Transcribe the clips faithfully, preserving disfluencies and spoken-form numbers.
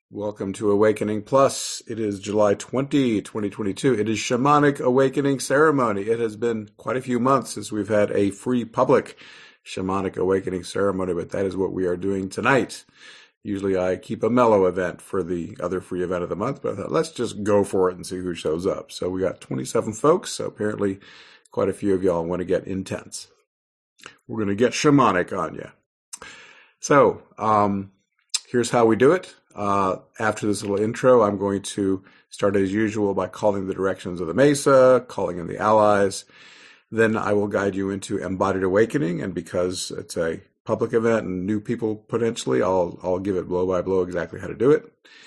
Welcome to Awakening Plus. It is July twentieth, twenty twenty-two. It is Shamanic Awakening Ceremony. It has been quite a few months since we've had a free public Shamanic Awakening Ceremony, but that is what we are doing tonight. Usually I keep a mellow event for the other free event of the month, but I thought let's just go for it and see who shows up. So we got twenty-seven folks, so apparently quite a few of y'all want to get intense. We're going to get shamanic on you. So um, here's how we do it. Uh, after this little intro, I'm going to start as usual by calling the directions of the Mesa, calling in the allies. Then I will guide you into embodied awakening, and because it's a public event and new people potentially, I'll I'll give it blow by blow exactly how to do it.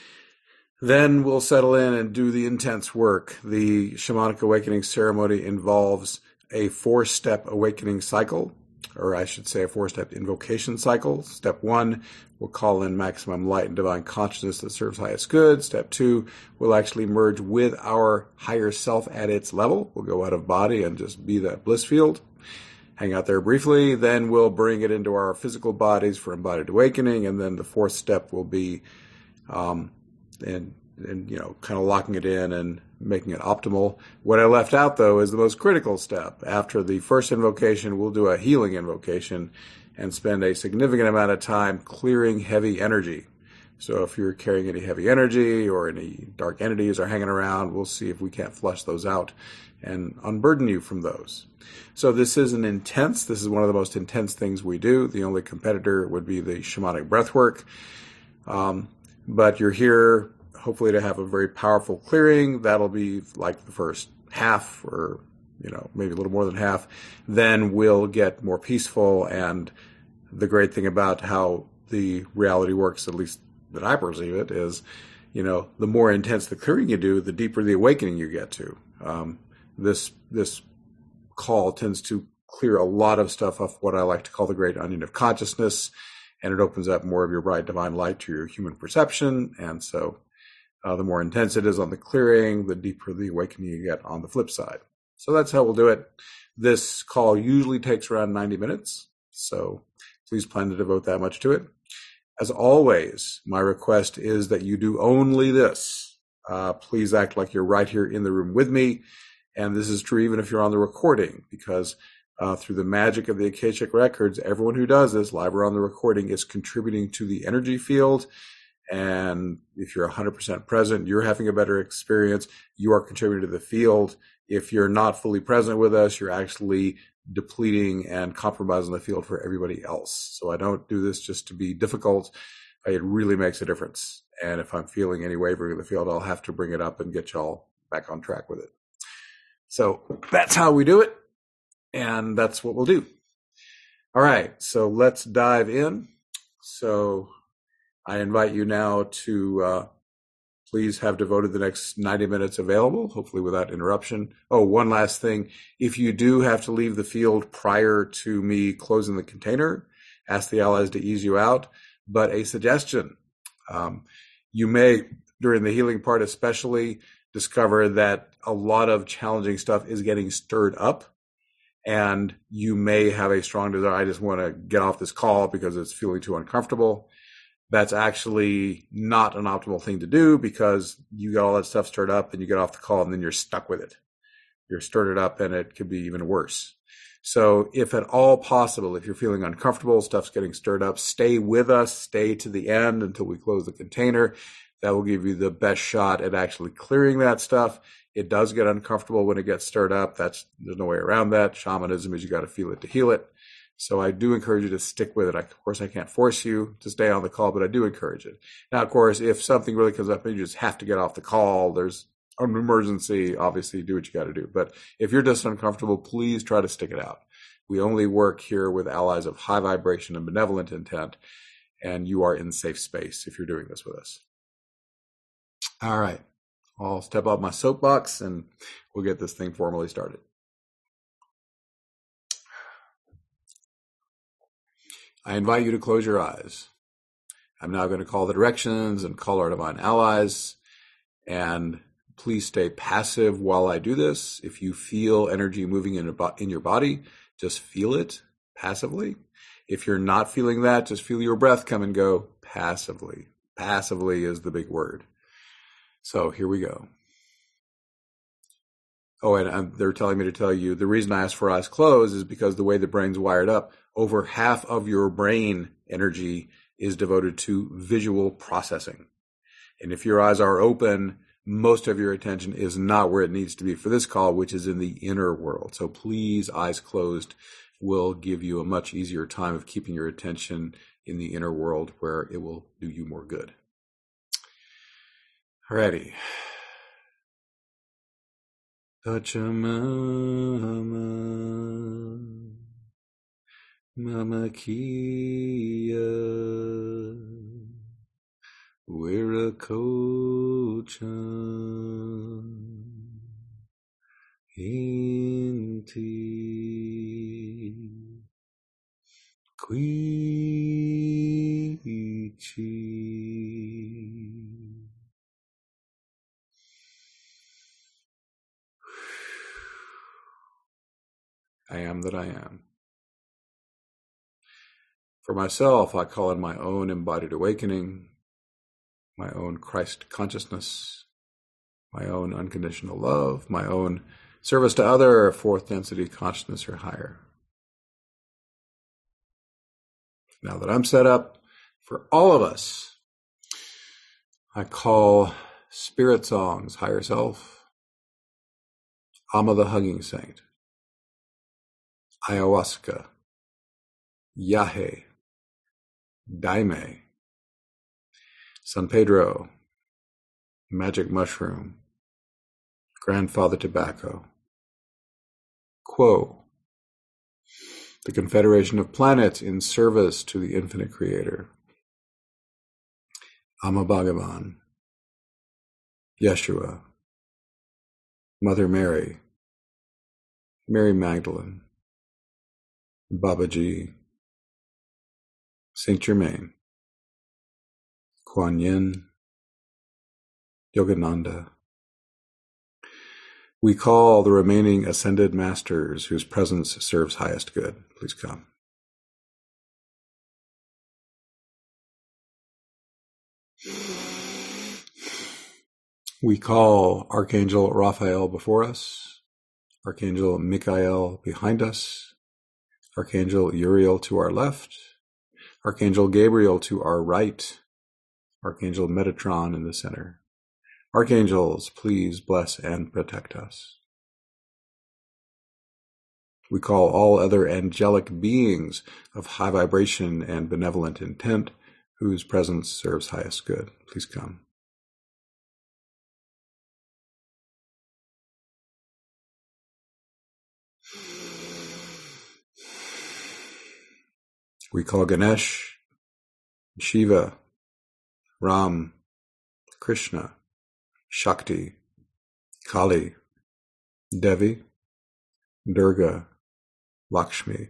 Then we'll settle in and do the intense work. The Shamanic Awakening ceremony involves a four-step awakening cycle, or I should say a four-step invocation cycle. Step one, we'll call in maximum light and divine consciousness that serves highest good. Step two, we'll actually merge with our higher self at its level. We'll go out of body and just be that bliss field. Hang out there briefly. Then we'll bring it into our physical bodies for embodied awakening. And then the fourth step will be, um, and, and, you know, kind of locking it in and making it optimal. What I left out, though, is the most critical step. After the first invocation, we'll do a healing invocation and spend a significant amount of time clearing heavy energy. So if you're carrying any heavy energy or any dark entities are hanging around, we'll see if we can't flush those out and unburden you from those. So this is an intense, this is one of the most intense things we do. The only competitor would be the shamanic breathwork. Um, but you're here hopefully to have a very powerful clearing. That'll be like the first half, or you know, maybe a little more than half. Then we'll get more peaceful. And the great thing about how the reality works, at least that I perceive it, is, you know, the more intense the clearing you do, the deeper the awakening you get to. Um, this, this call tends to clear a lot of stuff off what I like to call the great onion of consciousness. And it opens up more of your bright divine light to your human perception. And so uh, the more intense it is on the clearing, the deeper the awakening you get on the flip side. So that's how we'll do it. This call usually takes around ninety minutes, so please plan to devote that much to it. As always, my request is that you do only this. Uh, please act like you're right here in the room with me, and this is true even if you're on the recording, because uh, through the magic of the Akashic Records, everyone who does this, live or on the recording, is contributing to the energy field. And if you're one hundred percent present, you're having a better experience. You are contributing to the field. If you're not fully present with us, you're actually depleting and compromising the field for everybody else. So I don't do this just to be difficult. It really makes a difference. And if I'm feeling any wavering in the field, I'll have to bring it up and get y'all back on track with it. So that's how we do it. And that's what we'll do. All right. So let's dive in. So I invite you now to uh, please have devoted the next ninety minutes available, hopefully without interruption. Oh, one last thing. If you do have to leave the field prior to me closing the container, ask the allies to ease you out. But a suggestion, um, you may, during the healing part especially, discover that a lot of challenging stuff is getting stirred up. And you may have a strong desire, I just want to get off this call because it's feeling too uncomfortable. That's actually not an optimal thing to do, because you got all that stuff stirred up and you get off the call and then you're stuck with it. You're stirred it up and it could be even worse. So if at all possible, if you're feeling uncomfortable, stuff's getting stirred up, stay with us, stay to the end until we close the container. That will give you the best shot at actually clearing that stuff. It does get uncomfortable when it gets stirred up. That's, there's no way around that. Shamanism is you got to feel it to heal it. So I do encourage you to stick with it. I, of course, I can't force you to stay on the call, but I do encourage it. Now, of course, if something really comes up and you just have to get off the call, there's an emergency, obviously do what you got to do. But if you're just uncomfortable, please try to stick it out. We only work here with allies of high vibration and benevolent intent, and you are in safe space if you're doing this with us. All right. I'll step off my soapbox and we'll get this thing formally started. I invite you to close your eyes. I'm now going to call the directions and call our divine allies. And please stay passive while I do this. If you feel energy moving in your body, just feel it passively. If you're not feeling that, just feel your breath come and go passively. Passively is the big word. So here we go. Oh, and um, they're telling me to tell you the reason I asked for eyes closed is because the way the brain's wired up, over half of your brain energy is devoted to visual processing. And if your eyes are open, most of your attention is not where it needs to be for this call, which is in the inner world. So please, eyes closed will give you a much easier time of keeping your attention in the inner world where it will do you more good. Alrighty. Pachamama, Mama Kia, Wiracochan, Inti, Quichi. I am that I am. For myself, I call in my own embodied awakening, my own Christ consciousness, my own unconditional love, my own service to other, fourth density consciousness or higher. Now that I'm set up, for all of us, I call spirit songs, higher self, Amma the Hugging Saint, Ayahuasca, Yahe, Daime, San Pedro, Magic Mushroom, Grandfather Tobacco, Quo, the Confederation of Planets in service to the Infinite Creator, Amma Bhagavan, Yeshua, Mother Mary, Mary Magdalene, Babaji, Saint Germain, Kuan Yin, Yogananda. We call the remaining ascended masters whose presence serves highest good. Please come. We call Archangel Raphael before us, Archangel Michael behind us, Archangel Uriel to our left, Archangel Gabriel to our right, Archangel Metatron in the center. Archangels, please bless and protect us. We call all other angelic beings of high vibration and benevolent intent whose presence serves highest good. Please come. We call Ganesh, Shiva, Ram, Krishna, Shakti, Kali, Devi, Durga, Lakshmi.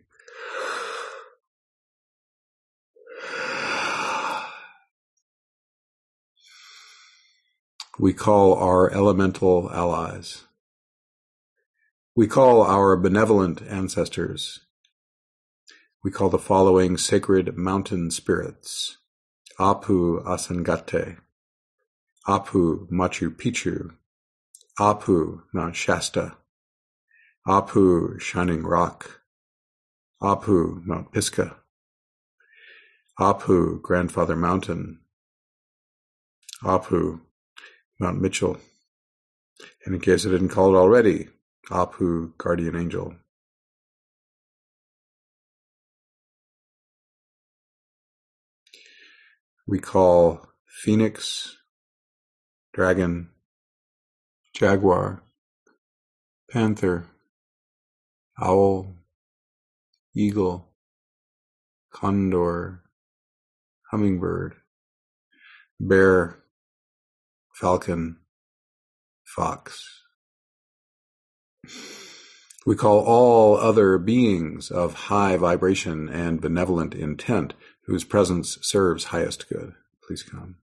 We call our elemental allies. We call our benevolent ancestors. We call the following sacred mountain spirits: Apu Asangate, Apu Machu Picchu, Apu Mount Shasta, Apu Shining Rock, Apu Mount Pisgah, Apu Grandfather Mountain, Apu Mount Mitchell, and in case I didn't call it already, Apu Guardian Angel. We call Phoenix, Dragon, Jaguar, Panther, Owl, Eagle, Condor, Hummingbird, Bear, Falcon, Fox. We call all other beings of high vibration and benevolent intent whose presence serves highest good. Please come.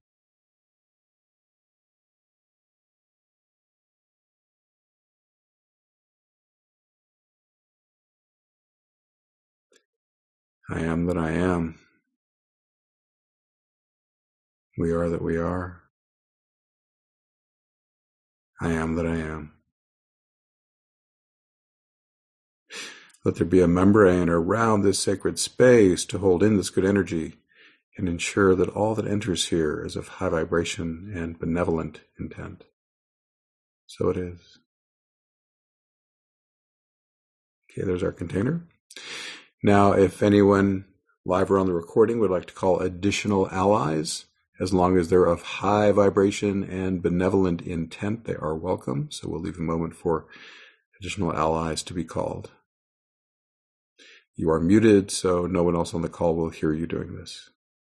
I am that I am. We are that we are. I am that I am. Let there be a membrane around this sacred space to hold in this good energy and ensure that all that enters here is of high vibration and benevolent intent. So it is. Okay, there's our container. Now, if anyone live or on the recording would like to call additional allies, as long as they're of high vibration and benevolent intent, they are welcome. So we'll leave a moment for additional allies to be called. You are muted, so no one else on the call will hear you doing this.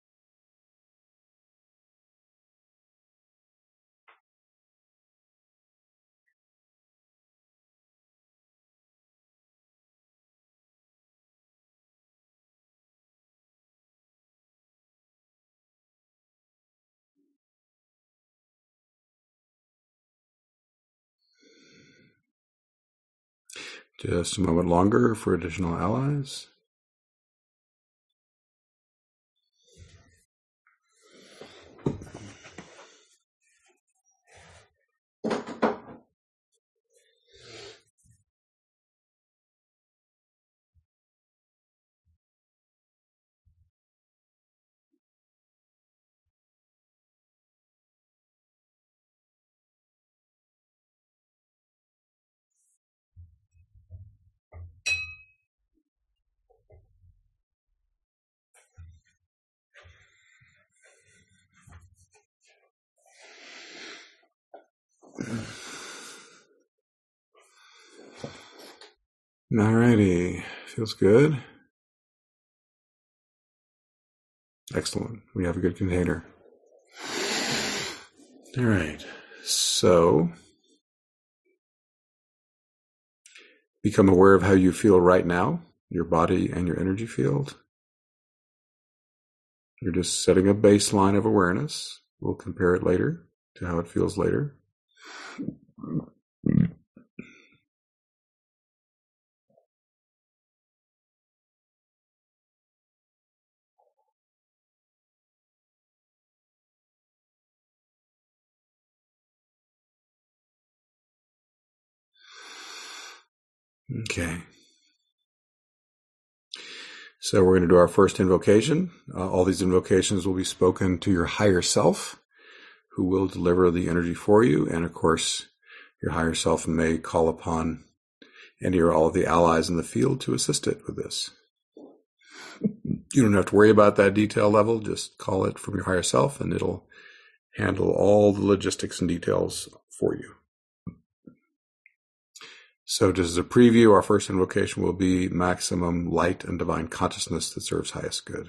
Just a moment longer for additional allies. Alrighty, feels good. Excellent. We have a good container. All right. So become aware of how you feel right now, your body and your energy field. You're just setting a baseline of awareness. We'll compare it later to how it feels later. Okay. So we're going to do our first invocation. Uh, all these invocations will be spoken to your higher self, who will deliver the energy for you. And of course, your higher self may call upon any or all of the allies in the field to assist it with this. You don't have to worry about that detail level. Just call it from your higher self and it'll handle all the logistics and details for you. So just as a preview, our first invocation will be maximum light and divine consciousness that serves highest good.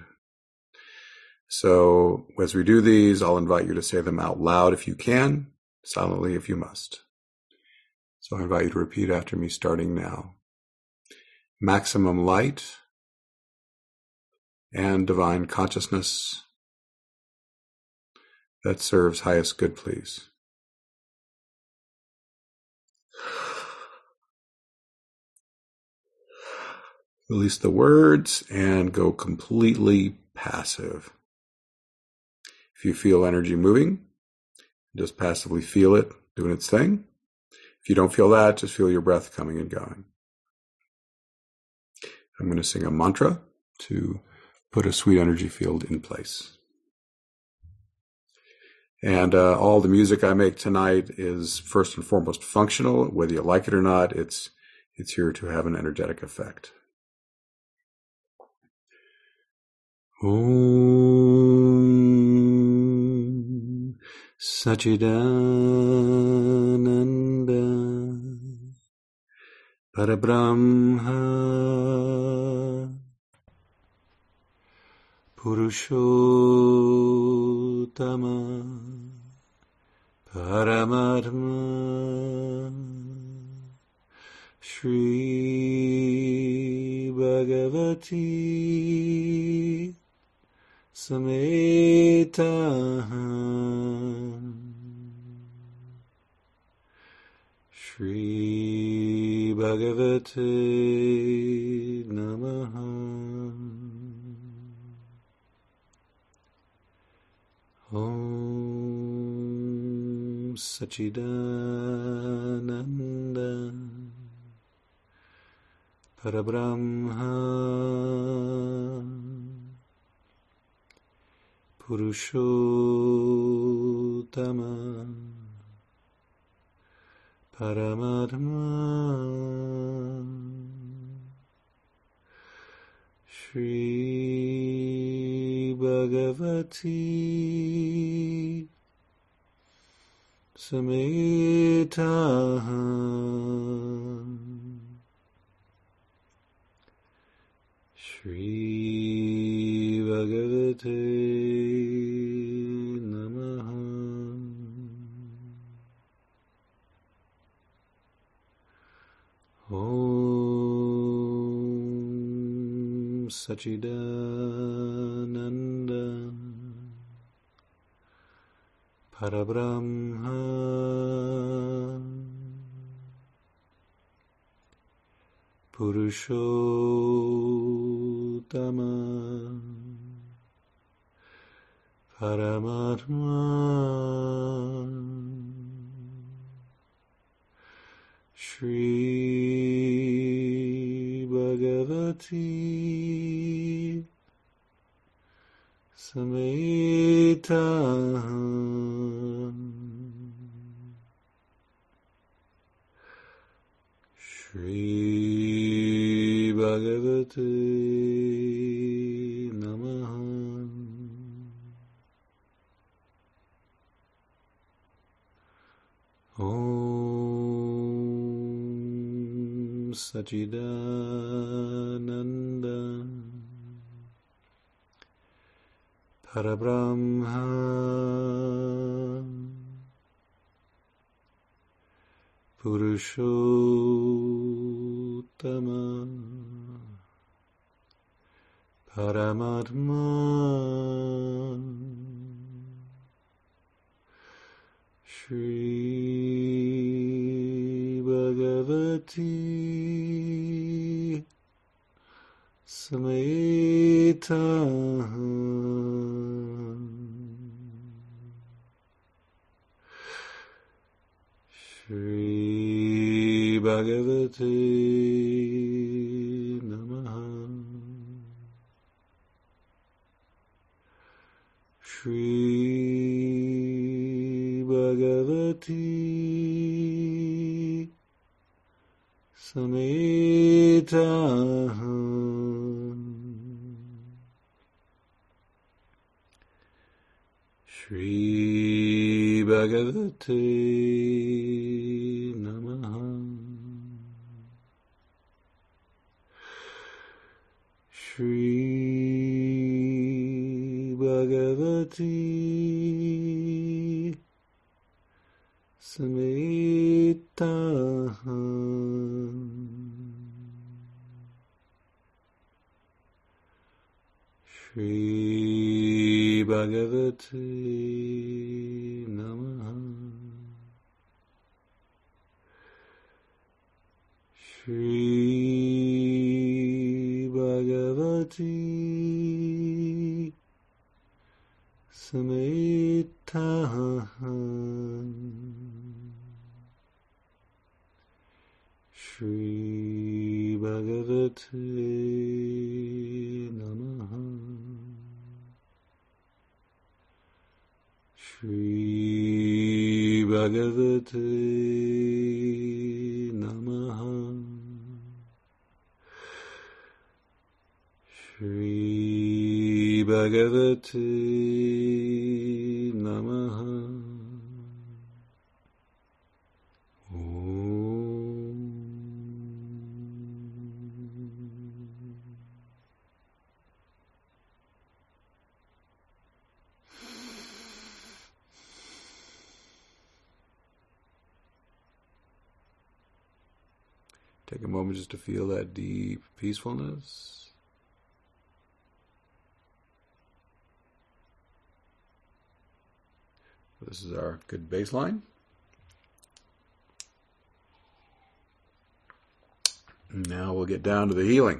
So as we do these, I'll invite you to say them out loud if you can, silently if you must. So I invite you to repeat after me starting now. Maximum light and divine consciousness that serves highest good, please. Release the words and go completely passive. If you feel energy moving, just passively feel it doing its thing. If you don't feel that, just feel your breath coming and going. I'm going to sing a mantra to put a sweet energy field in place. And uh, all the music I make tonight is first and foremost functional. Whether you like it or not, it's it's here to have an energetic effect. Om Sachidananda Parabrahma Purushottama Paramatma Shri Bhagavati Sameta Shri Bhagavate Namaha. Om Sachidananda Parabrahma Purushottama Paramatma Shri Bhagavati Samhita Shri Bhagavate Namaha. Om Sachidananda Parabrahma Purushottama Paramatma Shri Bhagavati Samhita Shri Bhagavate Namaha. Om Sachidananda Parabrahma Purushottama Paramatma Shri Bhagavati Samhita Shri Bhagavate Namaha. Shri Bhagavati Samhita Shri Bhagavate Namaha. Shri Bhagavati Samhita Shri Bhagavate Namaha. Shri Bhagavati Samhita Shri Bhagavate Namaha. Shri Bhagavate Namaha. Shri Bhagavate Namaha. Om. Take a moment just to feel that deep peacefulness. This is our good baseline. Now we'll get down to the healing.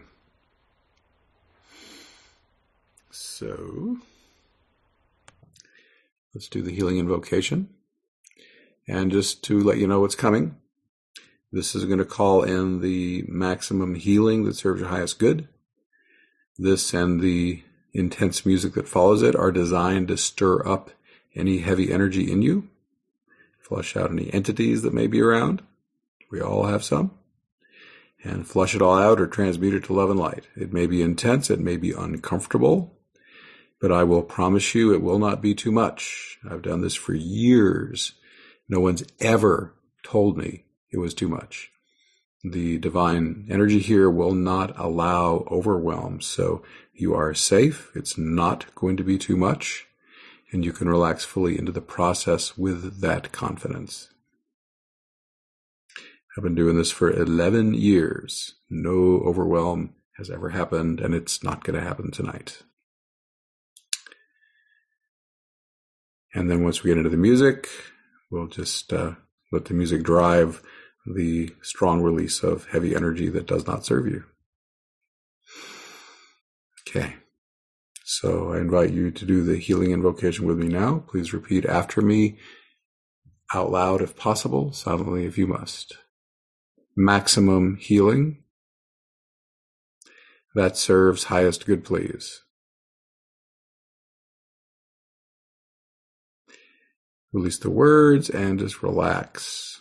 So, Let's do the healing invocation. And just to let you know what's coming, this is going to call in the maximum healing that serves your highest good. This and the intense music that follows it are designed to stir up any heavy energy in you, flush out any entities that may be around. We all have some. And flush it all out or transmute it to love and light. It may be intense, it may be uncomfortable, but I will promise you it will not be too much. I've done this for years. No one's ever told me it was too much. The divine energy here will not allow overwhelm, so you are safe. It's not going to be too much, and you can relax fully into the process with that confidence. I've been doing this for eleven years. No overwhelm has ever happened, and it's not going to happen tonight. And then once we get into the music, we'll just uh, let the music drive the strong release of heavy energy that does not serve you. Okay. So I invite you to do the healing invocation with me now. Please repeat after me, out loud if possible, silently if you must. Maximum healing that serves highest good, please. Release the words and just relax.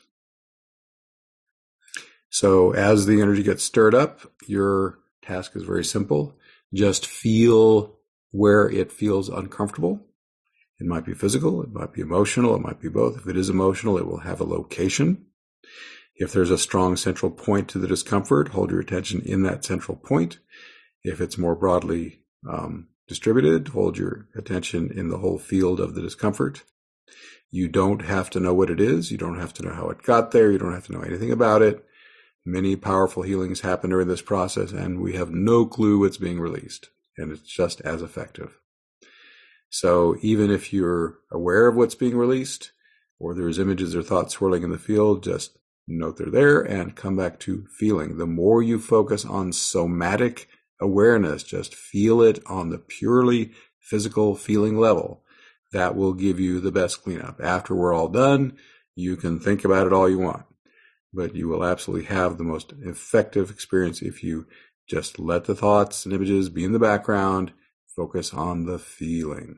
So as the energy gets stirred up, your task is very simple. Just feel where it feels uncomfortable. It might be physical, it might be emotional, it might be both. If it is emotional, it will have a location. If there's a strong central point to the discomfort, hold your attention in that central point. If it's more broadly um, distributed, hold your attention in the whole field of the discomfort. You don't have to know what it is. You don't have to know how it got there. You don't have to know anything about it. Many powerful healings happen during this process, and we have no clue what's being released, and it's just as effective. So even if you're aware of what's being released, or there's images or thoughts swirling in the field, just note they're there and come back to feeling. The more you focus on somatic awareness, just feel it on the purely physical feeling level, that will give you the best cleanup. After we're all done, you can think about it all you want, but you will absolutely have the most effective experience if you just let the thoughts and images be in the background, focus on the feeling.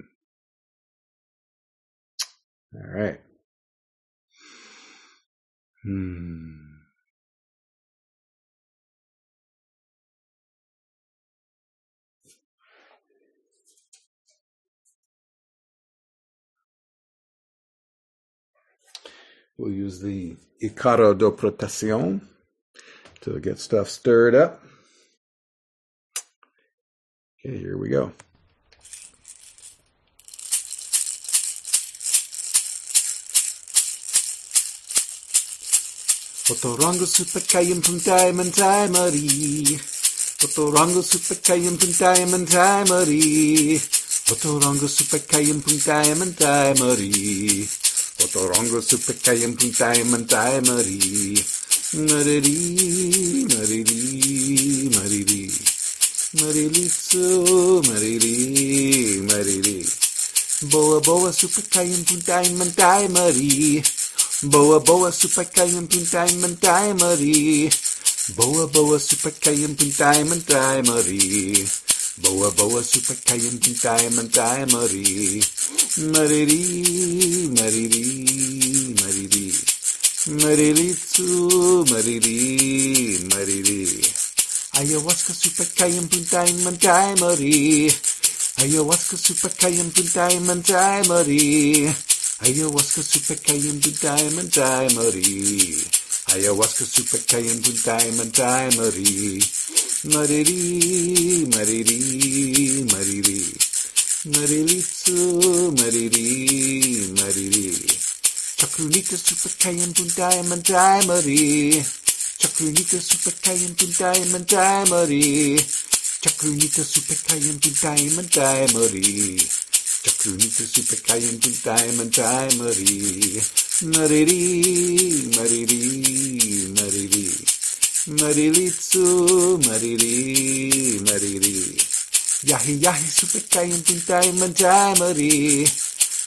All right. Hmm. We'll use the Icaro do Proteção to get stuff stirred up. Okay, here we go. Otorongo supakayam puntai mantai mari. Otorongo supakayam puntai mantai mari. Otorongo supakayam puntai mantai mari. Otorongo supakayam puntai mantai mari. Mariri, mariri, mariri. Marilitsu, mariri, mariri. Boa, boa supakayam puntai mantai mari. Boa, boa supakayam puntai mantai mari. Boa, boa supakayam puntai mantai mari. Boa, boa supakayam puntai mantai mari. Mariri, mariri, mariri. Marilitsu, mariri, mariri. Ayahuasca supakayam puntai mantai mari. Ayahuasca supakayam puntai mantai mari. Ayahuasca supakayam puntai mantai mari. Ayahuasca supakayam puntai mantai mari. Mariri, mariri, mariri. Marilitsu, mariri, mariri. Chakrunika supakayam puntai mantai mari. Chakrunika supakayam puntai mantai mari. Chakrunika supakayam puntai mantai mari. Chakrunika supakayam puntai mantai mari. Mariri, mariri, mariri. Marilitsu, mariri, mariri. Yahi yahi supakayam puntai mantai mari.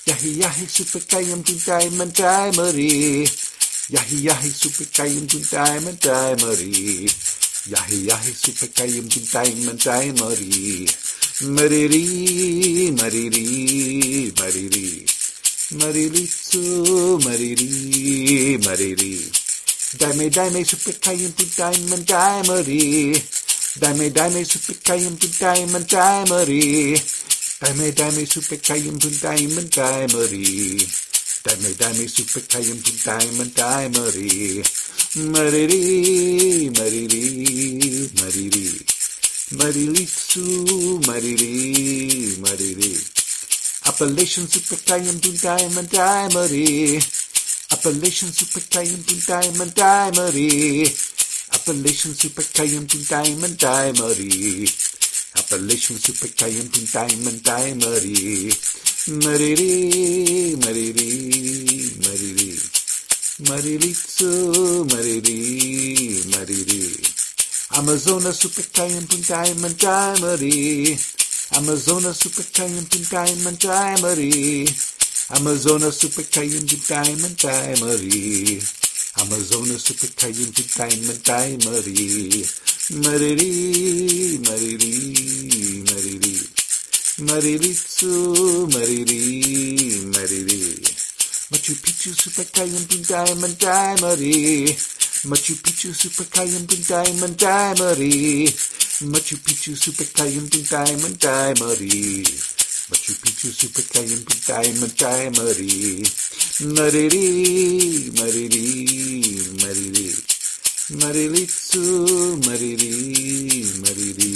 Yahi yahi super kayam pun diamond diamond. Yahi yahi super kayam pun diamond diamond. Yahi yahi super kayam pun diamond diamond. Mariri, mariri, mariri. Mariri tsu, mariri, mariri. Dime dime super kayam pun diamond diamond. Dime dime super kayam pun diamond diamond. Dime dime super kayam pun diamond diamond. Dime dime super kayam pun diamond diamond. Mariri, mariri, mariri. Mariri tsu, mariri, mariri. Appalachian super kayam pun diamond diamond. Appalachian super kayam pun diamond diamond. Appalachian super kayam pun diamond diamond. Appalachian super kayam pun diamond diamond. Mariri, mariri, mariri. Mariri tsu, mariri, mariri. Amazonas super kayam pun diamond diamond. Amazonas super kayam pun diamond diamond. Amazonas super kayam pun diamond diamond. Amazonas super kayam pun diamond diamond. Mariri, mariri, mariri. Mariri tsu, mariri, mariri. Machu Picchu super kayam pun diamond diamond. Machu Picchu super kayam pun diamond diamond. Machu Picchu super kayam pun diamond diamond. Machu Picchu super kayam pun diamond diamond. Mariri, mariri, mariri. Mariri tsu, mariri, mariri.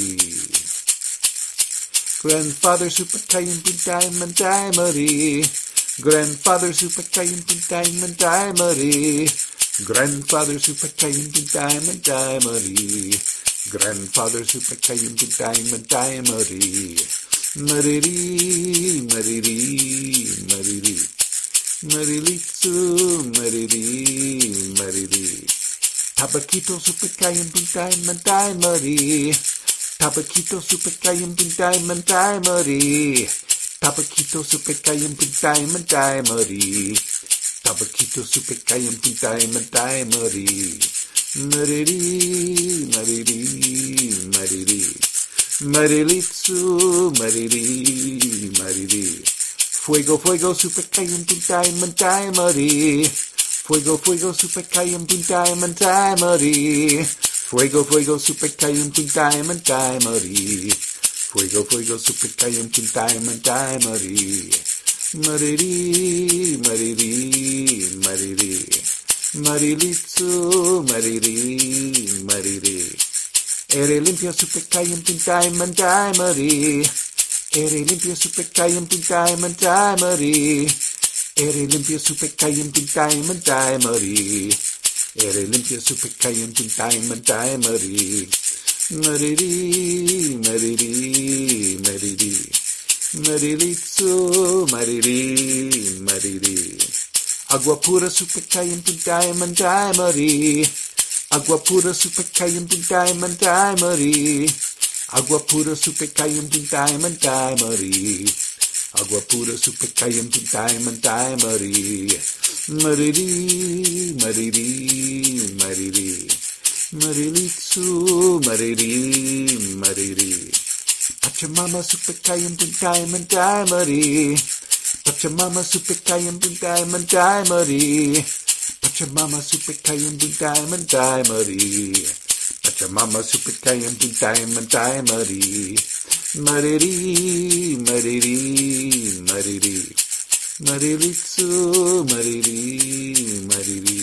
Grandfather super kayam pun diamond diamond. Grandfather super kayam pun diamond diamond. Grandfather super kayam pun diamond diamond. Grandfather super kayam pun diamond diamond. Mariri, mariri, mariri. Mariri tsu, mariri, mariri. Tabaquito super kayam pun diamond diamond. Tabaquito super kayam pun diamond diamond. Tabaquito super kayam pun diamond diamond. Tabaquito super kayam pun diamond diamond. Mariri, mariri, mariri. Mariri tsu, mariri, mariri. Fuego, fuego, super kayam pun diamond diamond. Fuego, fuego, super kayam pun diamond diamond. Fuego, fuego, super kayam pun diamond diamond. Fuego, fuego, super kayam pun diamond diamond. Mariri, mariri, mariri. Mariri tsu, mariri, mariri. Ere limpio super kayam pun diamond diamond. Ere limpio super kayam pun diamond diamond. Ere limpio super kayam pun diamond diamond. Ere limpio super kayam pun diamond diamond. Mariri, mariri, mariri. Mariri tsu, mariri, mariri. Agua pura super kayam pun diamond diamond. Agua pura super kayam pun diamond diamond. Agua pura super kayam pun diamond diamond. Agua pura super kayam pun diamond diamond. Mariri, mariri, mariri. Mariri tsu, mariri, mariri. Pachamama super kayam pun diamond diamond. Pachamama super kayam pun diamond diamond. Pachamama super kayam pun diamond diamond. Pachamama super kayam pun diamond diamond. Mariri, mariri, mariri. Mariri tsu, mariri, mariri.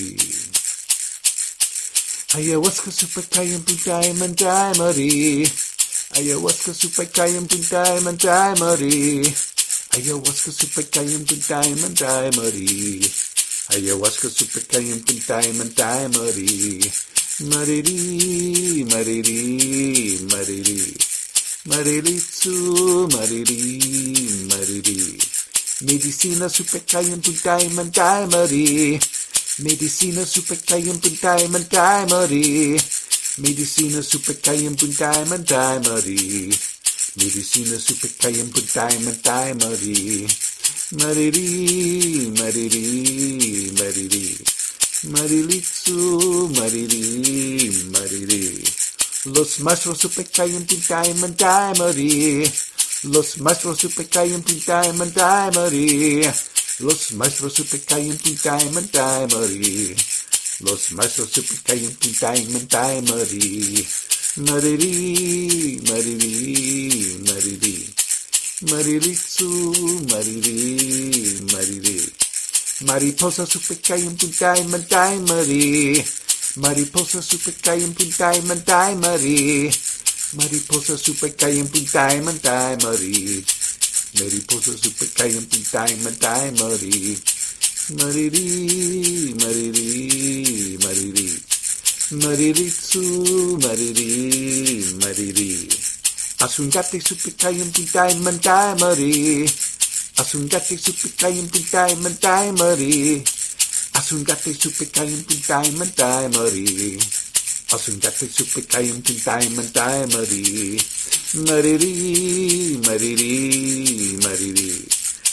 Ayahuasca super kayam pun diamond diamond. Ayahuasca super kayam pun diamond diamond. Ayahuasca super kayam pun diamond diamond. Ayahuasca super kayam pun diamond diamond. Mariri, mariri, mariri. Mariri tsu, mariri, mariri. Medicina super kayam pun diamond diamond. Medicina super kayam pun diamond diamond. Medicina super kayam pun diamond diamond. Medicina super kayam pun diamond diamond. Mariri, mariri, mariri. Marilitsu, mariri, mariri. Los maestros super caen pinta y manta mari. Los maestros super caen pinta y manta mari. Los maestros super caen pinta y manta mari. Los maestros super caen pinta y manta mari. Mariri, mariri, mariri. Marilitsu, mariri, mariri. Mariposa super caen pinta y manta mari. Mariposa super caen pinta y manta mari. Mariposa super caen pinta y manta mari. Mariposa super caen pinta y manta mari. Mariri, mariri, mariri. Mariritsu, mariri, mariri. Asungate super caen pinta y manta mari. Asungate super caen pinta y manta mari. Asungate super caen pinta y manta mari. Asungate super caen pinta y manta mari. Mariri, mariri, mariri.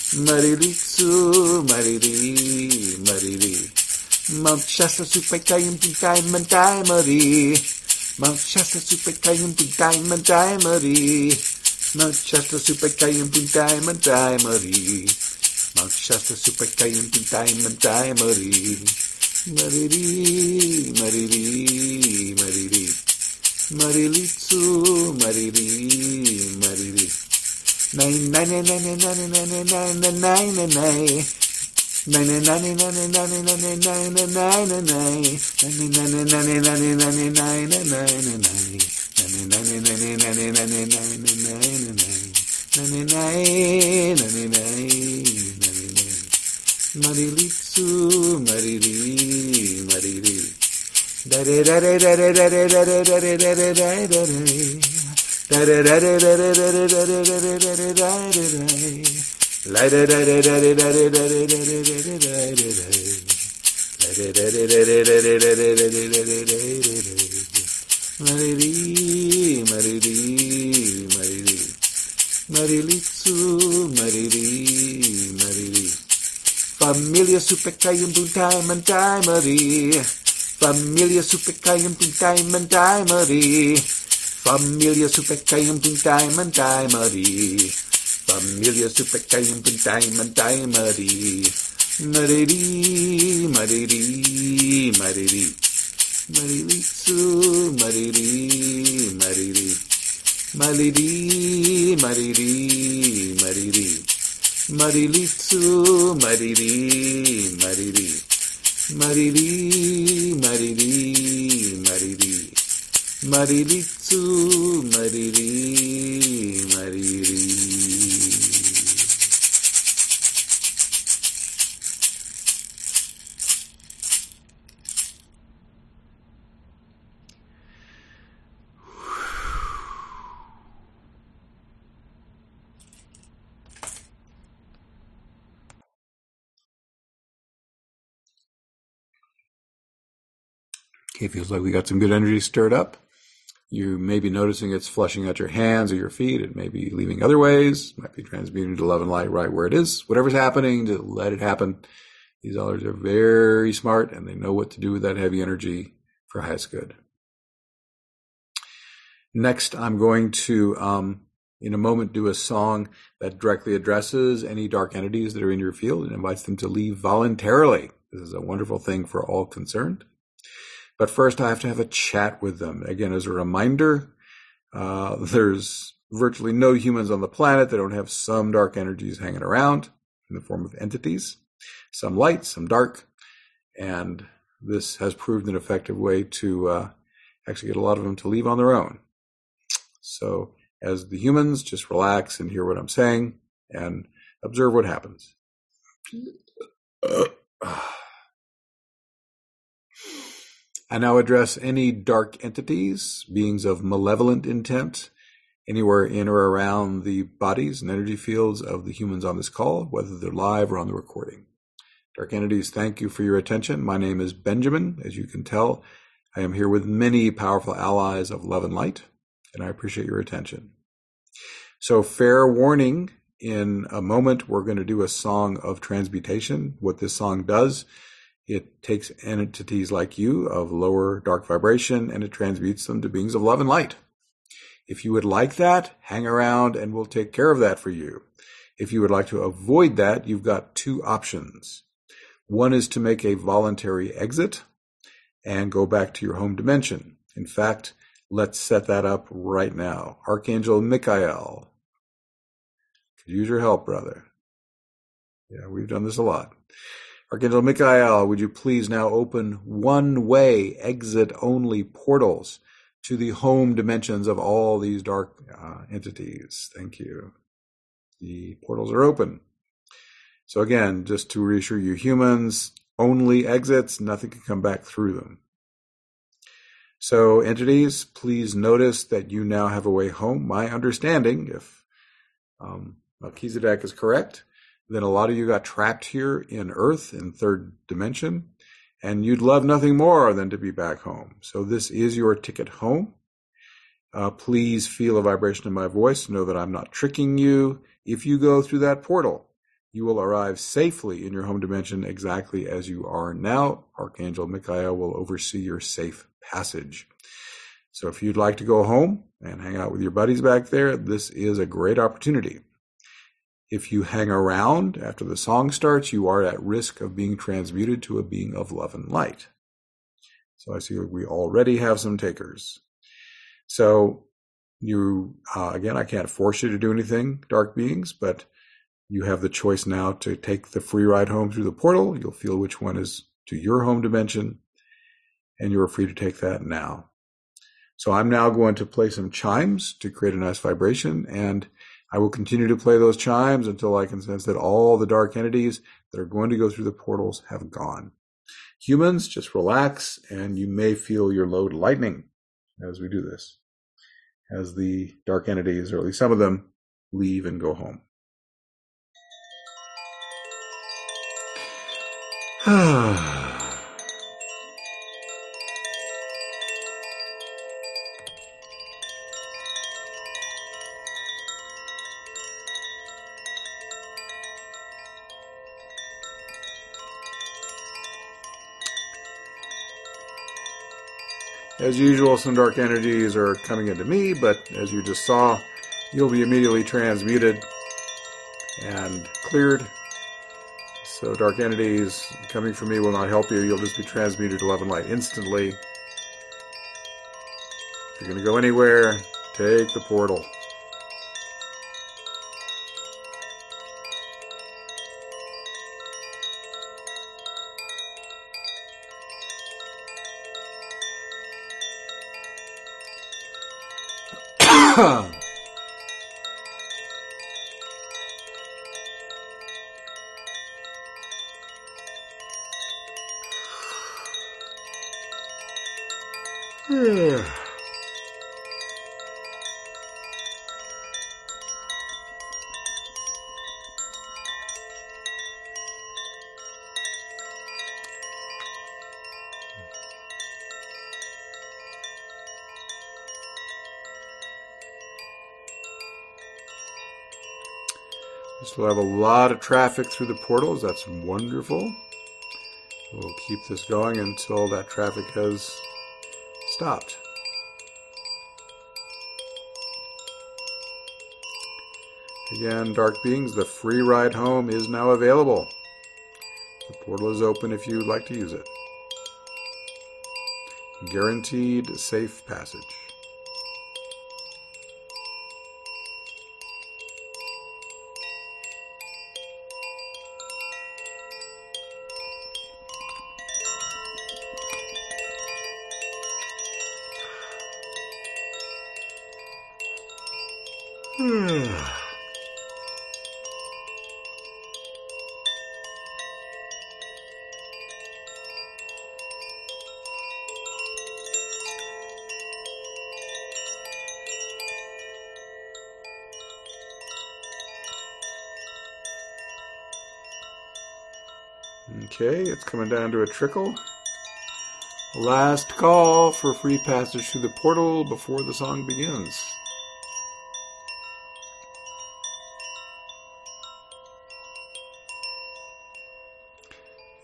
Mariritsu, mariri, mariri. Mount Shasta super caen pinta y manta mari. Mount Shasta super caen pinta y manta mari. Mount Shasta super caen pinta y manta mari. Mount Shasta super caen pinta y manta mari. Mariri, mariri, mariri. Marilitsu, mariri, mariri. Nine, nine, nine, nine, nine, nine, nine, nine, nine, nine. Nine, nine, nine, nine, nine, nine, nine, nine, nine. Nine, nine, nine, nine, nine, nine, nine, nine. Nine, nine, nine, nine, nine, nine, nine, nine. Nine, nine, nine, nine, nine. Marilitsu, mariri, mariri. Da da da da da da da da da da da da da da da. Da da da da da da da da da da da da da da. La da da da da da da da da da da da da da. La da da da da da da da da da da da da. Mariri, mariri, mariri. Marilitsu, mariri, mariri. Familia super caen pinta y manta mari. Familia super caen pinta y manta mari. Familia super caen pinta y manta mari. Familia super caen pinta y manta mari. Mariri, mariri, mariri. Marilitsu, mariri, mariri. Mariri, mariri, mariri. Marilitsu, mariri, mariri. Mariri, mariri, mariri. Marilitsu, mariri, mariri. Okay, feels like we got some good energy stirred up. You may be noticing it's flushing out your hands or your feet. It may be leaving other ways. It might be transmuting to love and light right where it is. Whatever's happening, to let it happen. These others are very smart, and they know what to do with that heavy energy for highest good. Next, I'm going to, um, in a moment, do a song that directly addresses any dark entities that are in your field and invites them to leave voluntarily. This is a wonderful thing for all concerned. But first, I have to have a chat with them. Again, as a reminder, uh, there's virtually no humans on the planet that don't have some dark energies hanging around in the form of entities, some light, some dark. And this has proved an effective way to uh, actually get a lot of them to leave on their own. So as the humans, just relax and hear what I'm saying and observe what happens. I now address any dark entities, beings of malevolent intent, anywhere in or around the bodies and energy fields of the humans on this call, whether they're live or on the recording. Dark entities, thank you for your attention. My name is Benjamin. As you can tell, I am here with many powerful allies of love and light, and I appreciate your attention. So fair warning, In a moment, we're going to do a song of transmutation. What this song does, it takes entities like you of lower dark vibration and it transmutes them to beings of love and light. If you would like that, hang around and we'll take care of that for you. If you would like to avoid that, you've got two options. One is to make a voluntary exit and go back to your home dimension. In fact, let's set that up right now. Archangel Michael, could use your help, brother. Yeah, we've done this a lot. Archangel Michael, would you please now open one-way exit-only portals to the home dimensions of all these dark uh, entities? Thank you. The portals are open. So again, just to reassure you humans, only exits, nothing can come back through them. So entities, please notice that you now have a way home. My understanding, if um, Melchizedek is correct, then a lot of you got trapped here in Earth in third dimension, and you'd love nothing more than to be back home. So this is your ticket home. Uh, please feel a vibration in my voice. Know that I'm not tricking you. If you go through that portal, you will arrive safely in your home dimension exactly as you are now. Archangel Michael will oversee your safe passage. So if you'd like to go home and hang out with your buddies back there, this is a great opportunity. If you hang around after the song starts, you are at risk of being transmuted to a being of love and light. So I see we already have some takers. So you, uh, again, I can't force you to do anything, dark beings, but you have the choice now to take the free ride home through the portal. You'll feel which one is to your home dimension, and you're free to take that now. So I'm now going to play some chimes to create a nice vibration, and I will continue to play those chimes until I can sense that all the dark entities that are going to go through the portals have gone. Humans, just relax, and you may feel your load lightening as we do this, as the dark entities, or at least some of them, leave and go home. As usual, some dark energies are coming into me, but as you just saw, you'll be immediately transmuted and cleared. So dark entities coming from me will not help you. You'll just be transmuted to love and light instantly. If you're going to go anywhere, take the portal. So we'll have a lot of traffic through the portals. That's wonderful. We'll keep this going until that traffic has stopped. Again, dark beings, the free ride home is now available. The portal is open if you'd like to use it. Guaranteed safe passage. Okay, it's coming down to a trickle. Last call for free passage through the portal before the song begins.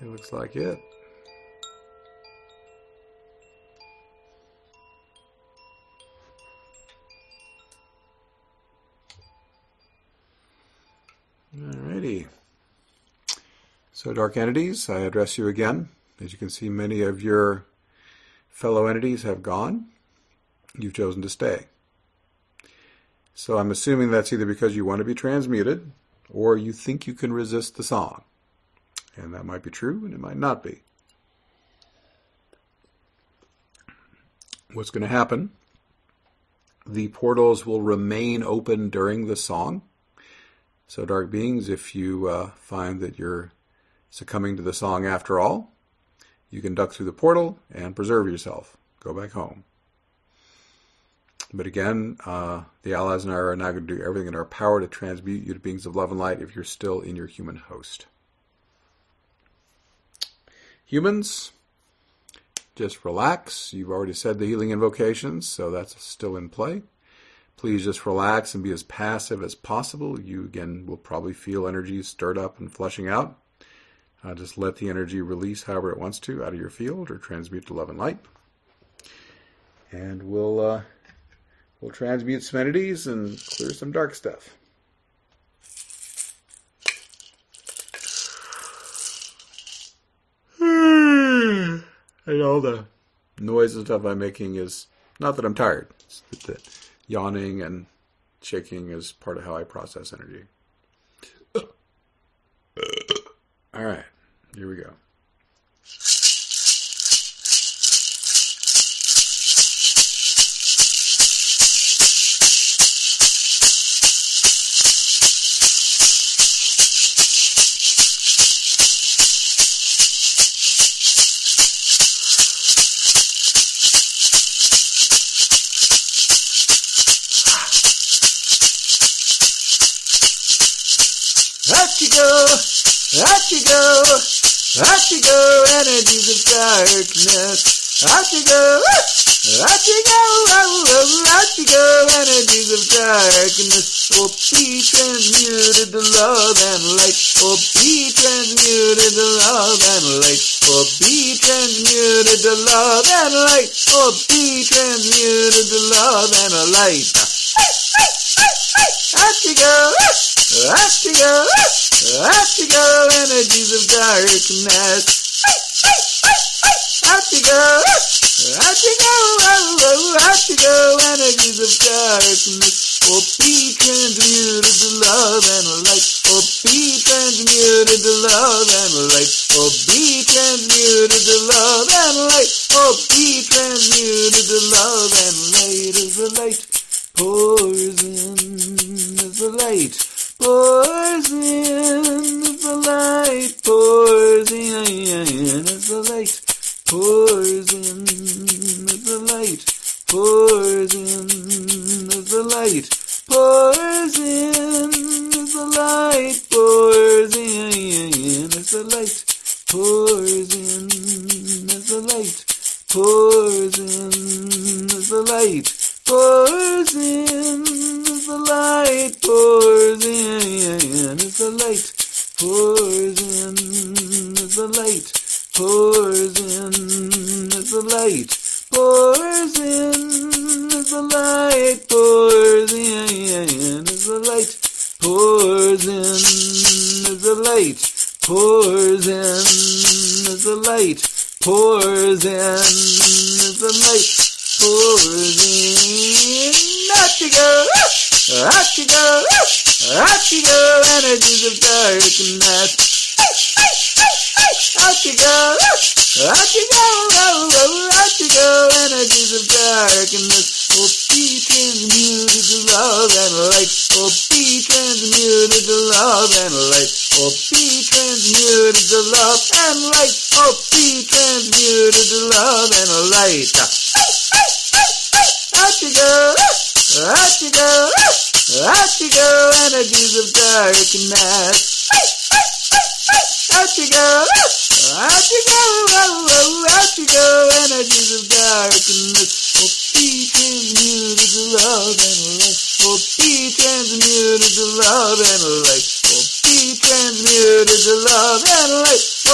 It looks like it. Alrighty. So, dark entities, I address you again. As you can see, many of your fellow entities have gone. You've chosen to stay. So I'm assuming that's either because you want to be transmuted or you think you can resist the song. And that might be true and it might not be. What's going to happen? The portals will remain open during the song. So dark beings, if you uh, find that you're succumbing to the song after all, you can duck through the portal and preserve yourself. Go back home. But again, uh, the allies and I are now going to do everything in our power to transmute you to beings of love and light if you're still in your human host. Humans, just relax. You've already said the healing invocations, so that's still in play. Please just relax and be as passive as possible. You, again, will probably feel energy stirred up and flushing out. Uh, just let the energy release however it wants to out of your field or transmute to love and light. And we'll... Uh, We'll transmute some entities and clear some dark stuff. And all the noise and stuff I'm making is not that I'm tired. It's that yawning and shaking is part of how I process energy. All right, here we go. Out you go, out you go, out you go, energies of darkness. Out you go, out you go, out you go, energies of darkness. Oh, be transmuted to love and light. Oh, be transmuted to love and light. Oh, be transmuted to love and light. Oh, be transmuted to love and light. Out you go, out you go, out you go, energies of darkness. Out you go, out you go, out you go, energies of darkness. Oh, be transmuted to love and light. Oh, be transmuted to love and light. Oh, be transmuted to love and light. Oh, be transmuted to love and light as the light pours in, as the light pours in, as the light pours in, as the light pours in, as the light pours in, as the light pours in, as the light pours in, as the light pours in, as the light pours in, as the light pours in, as the light pours in, as the light pours in, as the light pours in, as the light pours in, as the light pours in, as the light pours in, as the light pours in, as the light pours in, as the light pours in. Out you go, out you go, out you go, energies of darkness. Out you go, out you go, out you go, energies of darkness. Oh, be transmuted to love and light. Oh, be transmuted to love and light. Oh, be transmuted to love and light. Oh, be transmuted to love and light. Out you go, out you go, out you go, energies of darkness. Out you go, out you go, out you go, energies of darkness. Oh, be transmuted to love and light. Oh, be transmuted to love and light. Oh, be transmuted to love and light.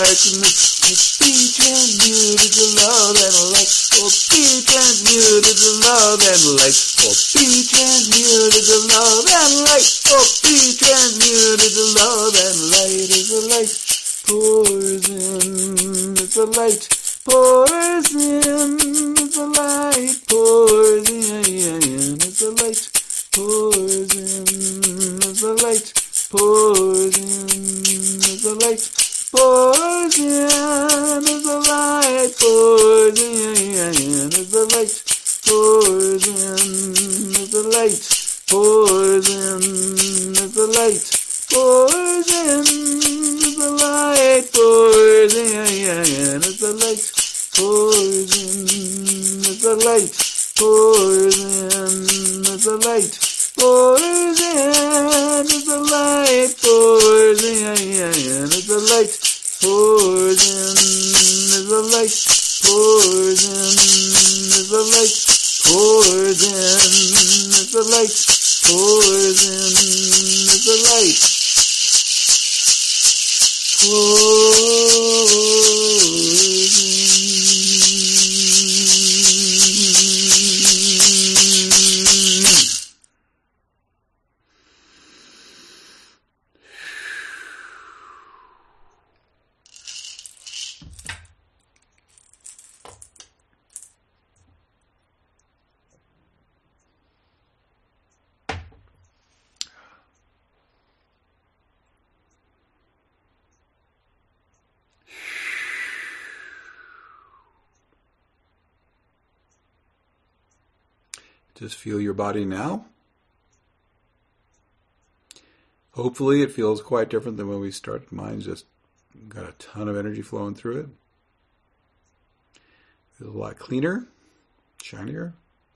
darkness will be transmuted to love and light. Will be transmuted to love and light. Will be transmuted to love and light. Will be transmuted to love and light. As the light pours in, as the light pours in, as the light pours in, as the light pours in, as the light pours in, as the light pours in, as the light pours in, as the light pours in, as the light pours in, as the light pours in, as the light pours in, as the light pours in, as the light pours in, as the light pours in, as the light pours in, as the light pours in, as the light pours in, as the light pours in, as the light pours in, as the light pours in. Just feel your body now. Hopefully it feels quite different than when we started. Mine's just got a ton of energy flowing through it. Feels a lot cleaner, shinier.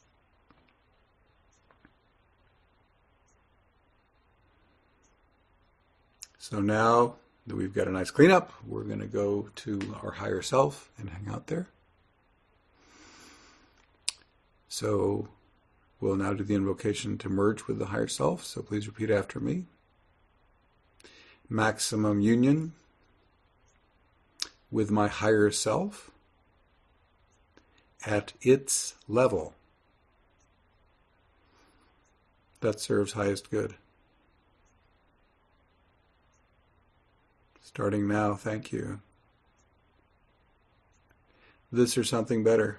So now that we've got a nice cleanup, we're going to go to our higher self and hang out there. So we'll now do the invocation to merge with the higher self, so please repeat after me. Maximum union with my higher self at its level that serves highest good. Starting now, thank you. This or something better.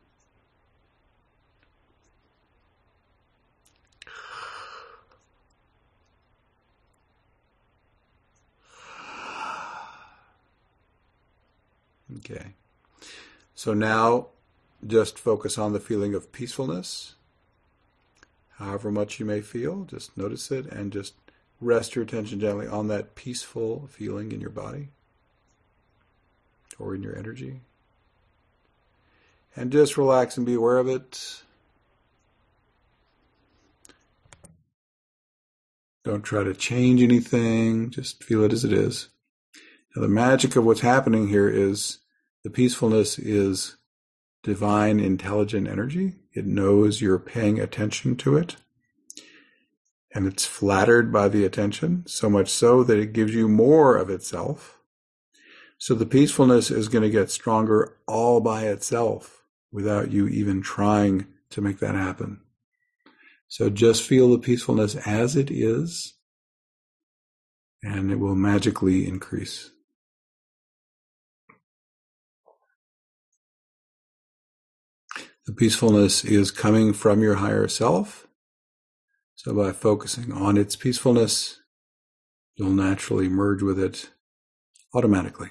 Okay, so now just focus on the feeling of peacefulness. However much you may feel, just notice it and just rest your attention gently on that peaceful feeling in your body or in your energy. And just relax and be aware of it. Don't try to change anything, just feel it as it is. Now, the magic of what's happening here is the peacefulness is divine, intelligent energy. It knows you're paying attention to it. And it's flattered by the attention, so much so that it gives you more of itself. So the peacefulness is going to get stronger all by itself without you even trying to make that happen. So just feel the peacefulness as it is, and it will magically increase. The peacefulness is coming from your higher self. So by focusing on its peacefulness, you'll naturally merge with it automatically.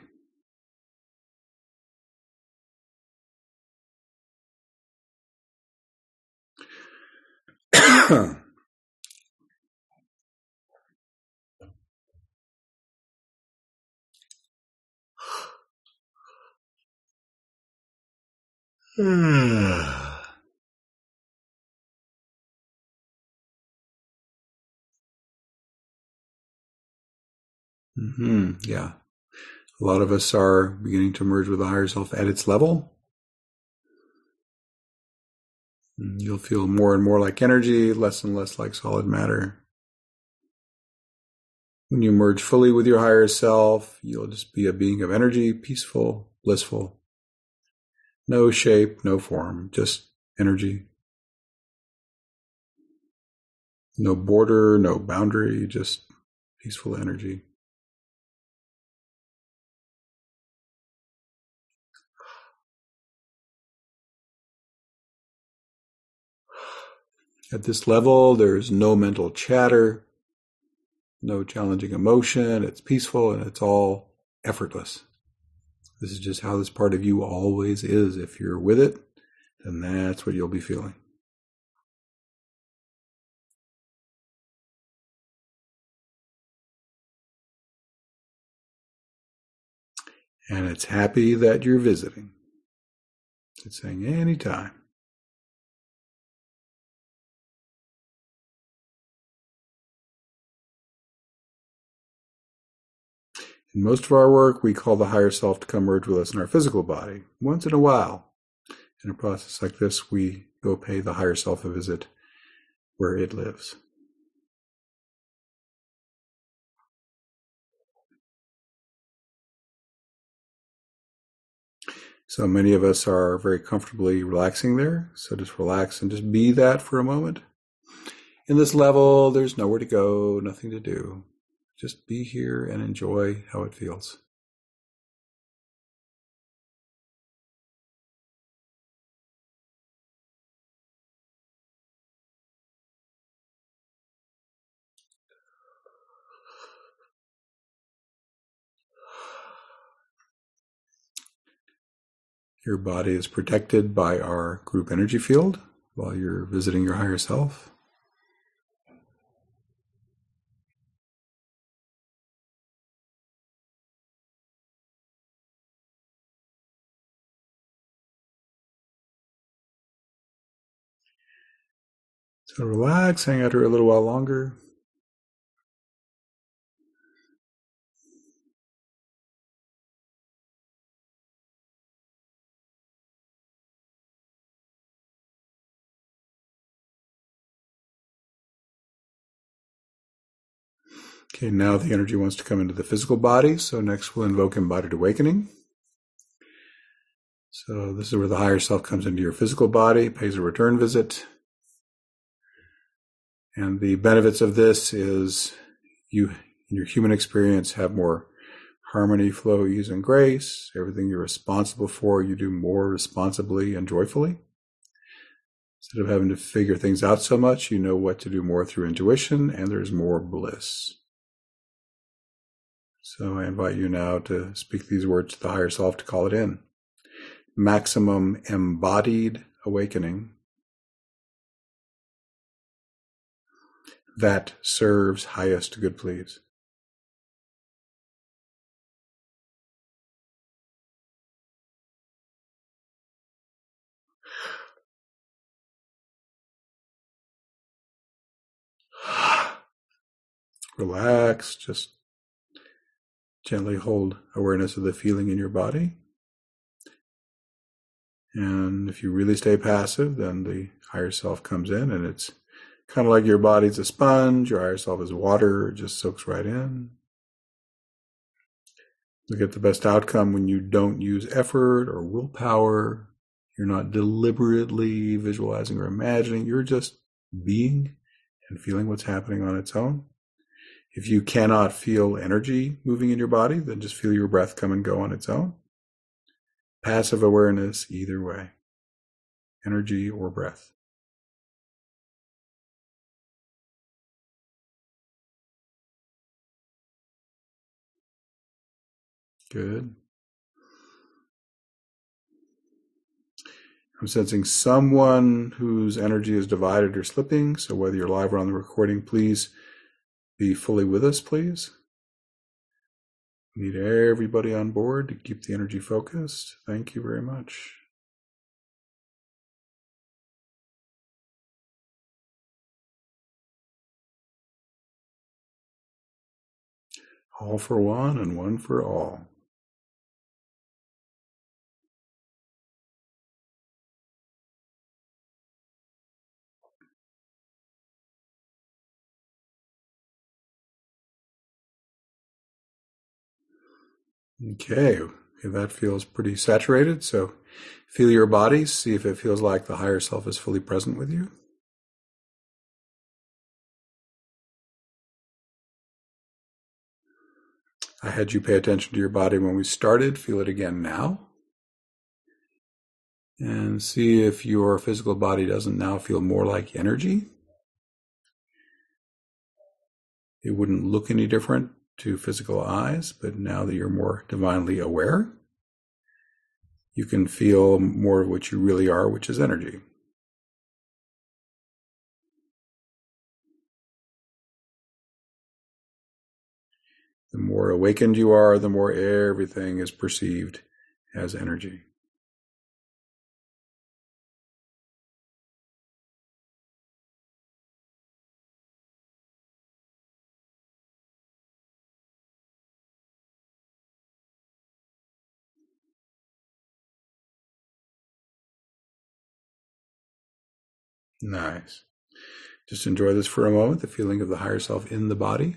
Mm-hmm. Yeah. A lot of us are beginning to merge with the higher self at its level. You'll feel more and more like energy, less and less like solid matter. When you merge fully with your higher self, you'll just be a being of energy, peaceful, blissful. No shape, no form, just energy. No border, no boundary, just peaceful energy. At this level, there's no mental chatter, no challenging emotion. It's peaceful and it's all effortless. This is just how this part of you always is. If you're with it, then that's what you'll be feeling. And it's happy that you're visiting. It's saying anytime. In most of our work, we call the higher self to come merge with us in our physical body. Once in a while, in a process like this, we go pay the higher self a visit where it lives. So many of us are very comfortably relaxing there. So just relax and just be that for a moment. In this level, there's nowhere to go, nothing to do. Just be here and enjoy how it feels. Your body is protected by our group energy field while you're visiting your higher self. So relax, hang out here a little while longer. Okay, now the energy wants to come into the physical body, so next we'll invoke embodied awakening. So this is where the higher self comes into your physical body, pays a return visit. And the benefits of this is you, in your human experience, have more harmony, flow, ease, and grace. Everything you're responsible for, you do more responsibly and joyfully. Instead of having to figure things out so much, you know what to do more through intuition, and there's more bliss. So I invite you now to speak these words to the higher self to call it in. Maximum embodied awakening that serves highest good please. Relax, just gently hold awareness of the feeling in your body. And if you really stay passive, then the higher self comes in, and it's kind of like your body's a sponge, your higher self is water, it just soaks right in. You get the best outcome when you don't use effort or willpower. You're not deliberately visualizing or imagining. You're just being and feeling what's happening on its own. If you cannot feel energy moving in your body, then just feel your breath come and go on its own. Passive awareness either way, energy or breath. Good. I'm sensing someone whose energy is divided or slipping, so whether you're live or on the recording, please be fully with us, please. We need everybody on board to keep the energy focused. Thank you very much. All for one and one for all. Okay, that feels pretty saturated. So feel your body, see if it feels like the higher self is fully present with you. I had you pay attention to your body when we started. Feel it again now. And see if your physical body doesn't now feel more like energy. It wouldn't look any different to physical eyes, but now that you're more divinely aware, you can feel more of what you really are, which is energy. The more awakened you are, the more everything is perceived as energy. Nice. Just enjoy this for a moment, the feeling of the higher self in the body.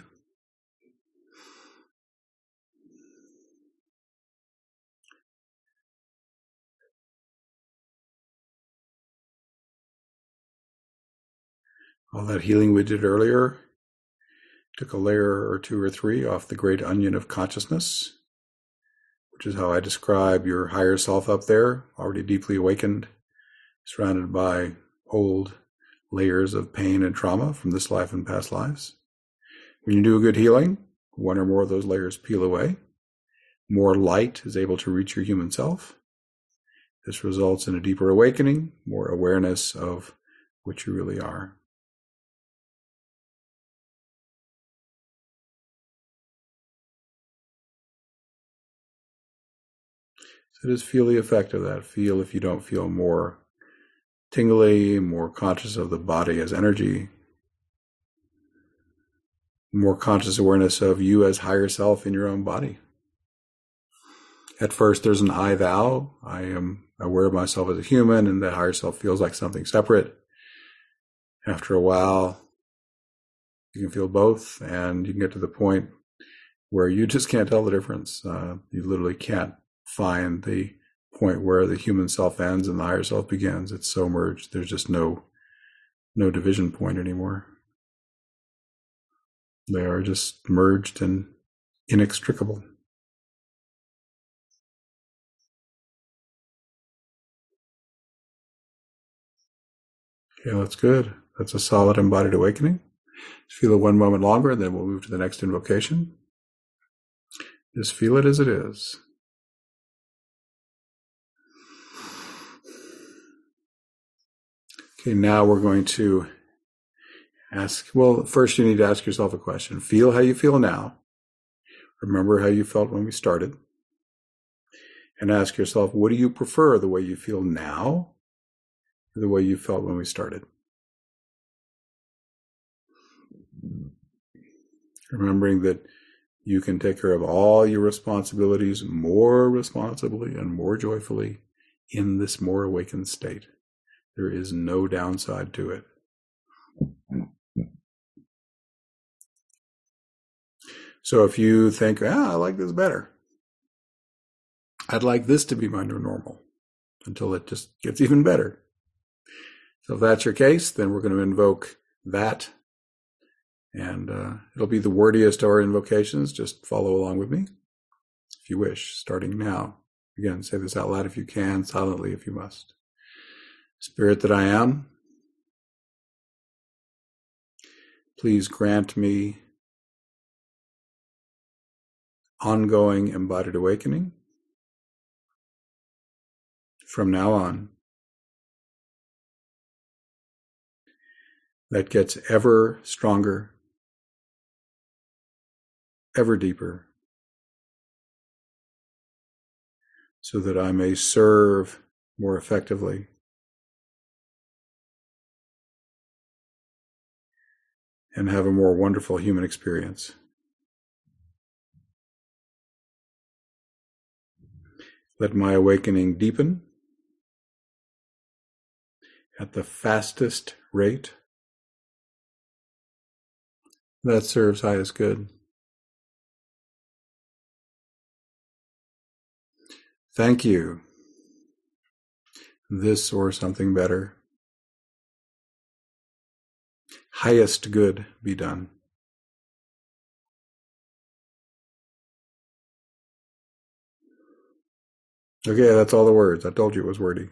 All that healing we did earlier took a layer or two or three off the great onion of consciousness, which is how I describe your higher self up there, already deeply awakened, surrounded by old layers of pain and trauma from this life and past lives. When you do a good healing, one or more of those layers peel away. More light is able to reach your human self. This results in a deeper awakening, more awareness of what you really are. So just feel the effect of that. Feel if you don't feel more tingly, more conscious of the body as energy, more conscious awareness of you as higher self in your own body. At first, there's an I thou. I am aware of myself as a human, and that higher self feels like something separate. After a while, you can feel both, and you can get to the point where you just can't tell the difference. Uh, you literally can't find the point where the human self ends and the higher self begins. It's so merged. There's just no no division point anymore. They are just merged and inextricable. Okay, that's good. That's a solid embodied awakening. Just feel it one moment longer, and then we'll move to the next invocation. Just feel it as it is. Okay, now we're going to ask, well, first you need to ask yourself a question. Feel how you feel now. Remember how you felt when we started. And ask yourself, what do you prefer, the way you feel now or the way you felt when we started? Remembering that you can take care of all your responsibilities more responsibly and more joyfully in this more awakened state. There is no downside to it. So if you think, ah, I like this better, I'd like this to be my new normal until it just gets even better. So if that's your case, then we're going to invoke that. And uh, it'll be the wordiest of our invocations. Just follow along with me if you wish, starting now. Again, say this out loud if you can, silently if you must. Spirit that I am, please grant me ongoing embodied awakening from now on that gets ever stronger, ever deeper, so that I may serve more effectively and have a more wonderful human experience. Let my awakening deepen at the fastest rate that serves highest good. Thank you. This or something better. Highest good be done. Okay, that's all the words. I told you it was wordy.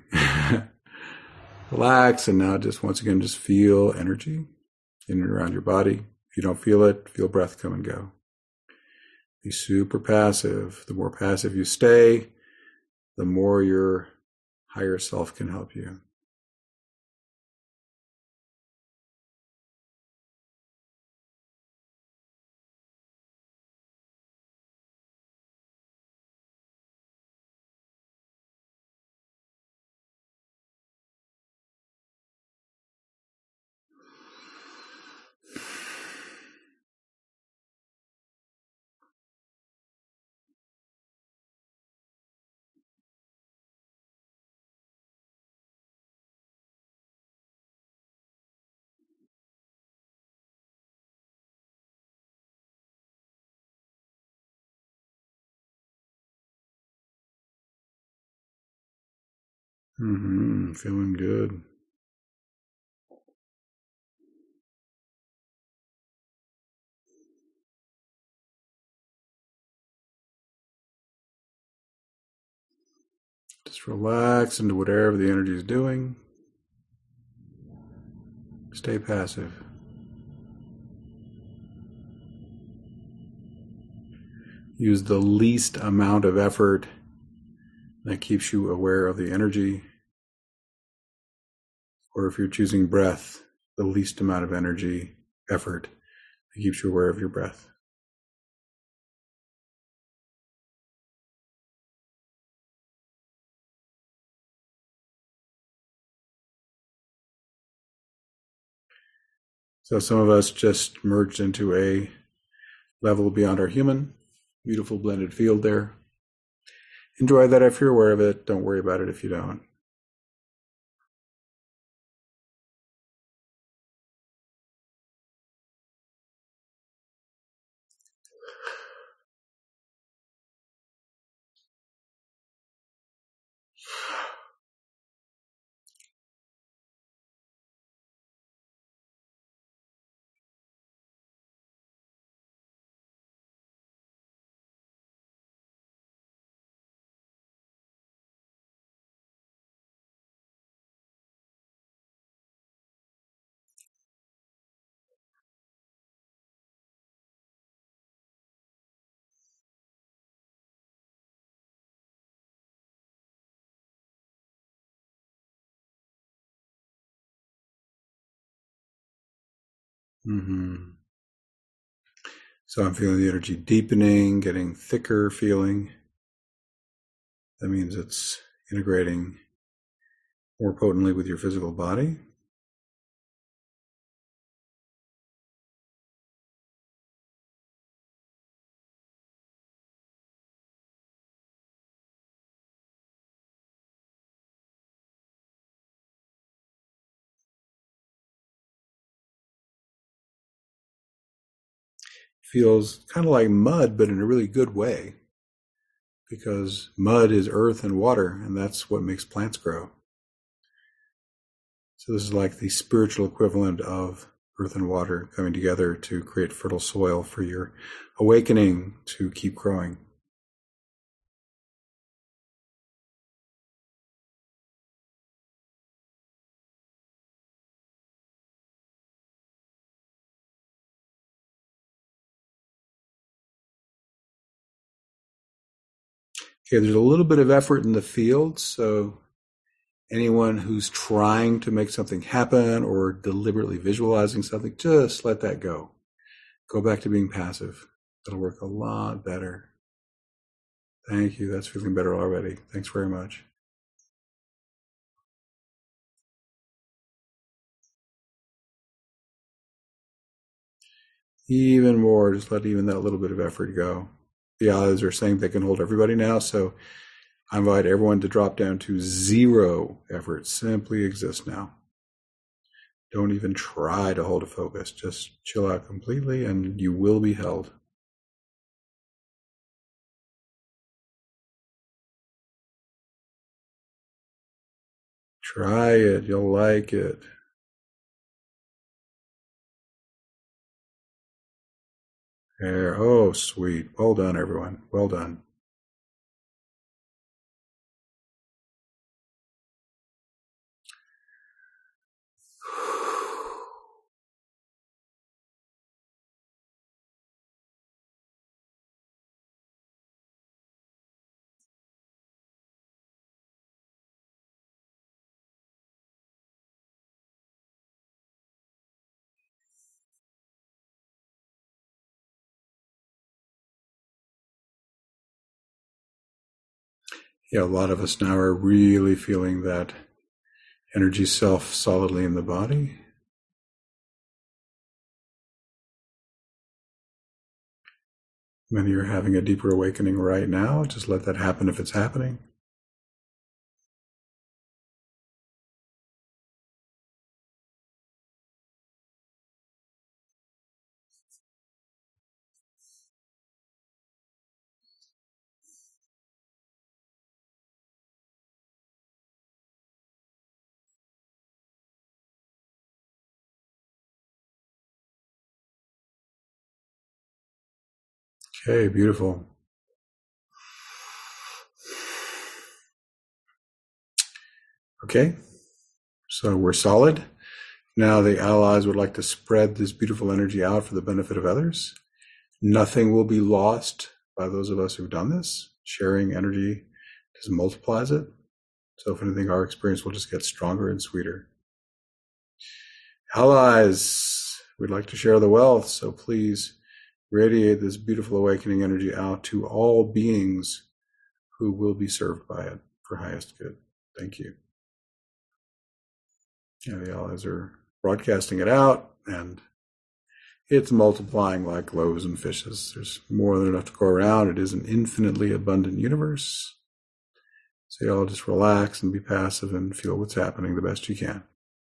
Relax, and now just once again, just feel energy in and around your body. If you don't feel it, feel breath come and go. Be super passive. The more passive you stay, the more your higher self can help you. Mm-hmm. Feeling good. Just relax into whatever the energy is doing. Stay passive. Use the least amount of effort that keeps you aware of the energy. Or if you're choosing breath, the least amount of energy, effort that keeps you aware of your breath. So some of us just merged into a level beyond our human. Beautiful blended field there. Enjoy that if you're aware of it. Don't worry about it if you don't. Mm-hmm. So I'm feeling the energy deepening, getting thicker feeling. That means it's integrating more potently with your physical body. Feels kind of like mud, but in a really good way, because mud is earth and water, and that's what makes plants grow. So this is like the spiritual equivalent of earth and water coming together to create fertile soil for your awakening to keep growing. Okay, there's a little bit of effort in the field, so anyone who's trying to make something happen or deliberately visualizing something, just let that go. Go back to being passive. It'll work a lot better. Thank you. That's feeling better already. Thanks very much. Even more, just let even that little bit of effort go. The odds are saying they can hold everybody now, so I invite everyone to drop down to zero effort. Simply exist now. Don't even try to hold a focus. Just chill out completely and you will be held. Try it. You'll like it. There. Oh, sweet. Well done, everyone. Well done. Yeah, a lot of us now are really feeling that energy self solidly in the body. Many are having a deeper awakening right now. Just let that happen if it's happening. Okay, beautiful. Okay, so we're solid. Now the allies would like to spread this beautiful energy out for the benefit of others. Nothing will be lost by those of us who've done this. Sharing energy just multiplies it. So if anything, our experience will just get stronger and sweeter. Allies, we'd like to share the wealth, so please radiate this beautiful awakening energy out to all beings who will be served by it for highest good. Thank you. Yeah, the allies are broadcasting it out, and it's multiplying like loaves and fishes. There's more than enough to go around. It is an infinitely abundant universe. So you all just relax and be passive and feel what's happening the best you can.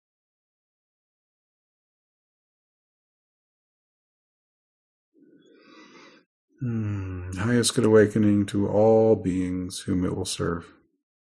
Hmm. Highest good awakening to all beings whom it will serve.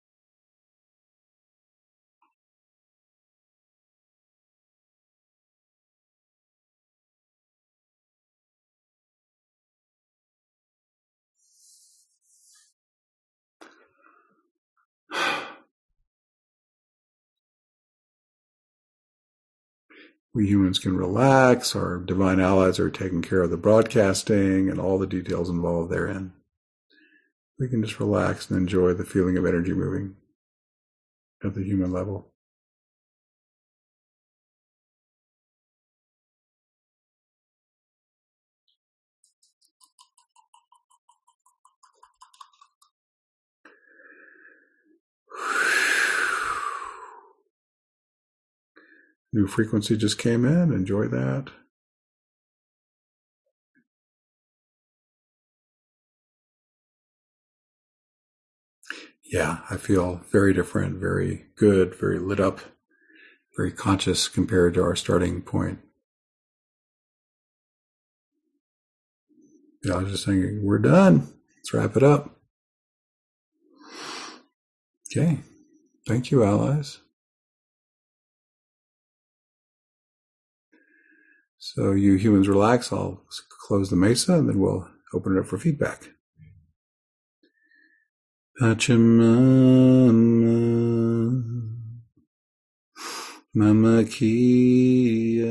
We humans can relax. Our divine allies are taking care of the broadcasting and all the details involved therein. We can just relax and enjoy the feeling of energy moving at the human level. New frequency just came in. Enjoy that. Yeah, I feel very different, very good, very lit up, very conscious compared to our starting point. Yeah, I was just saying, we're done. Let's wrap it up. Okay. Thank you, allies. So you humans relax. I'll close the mesa and then we'll open it up for feedback. Pachamama Mama Kia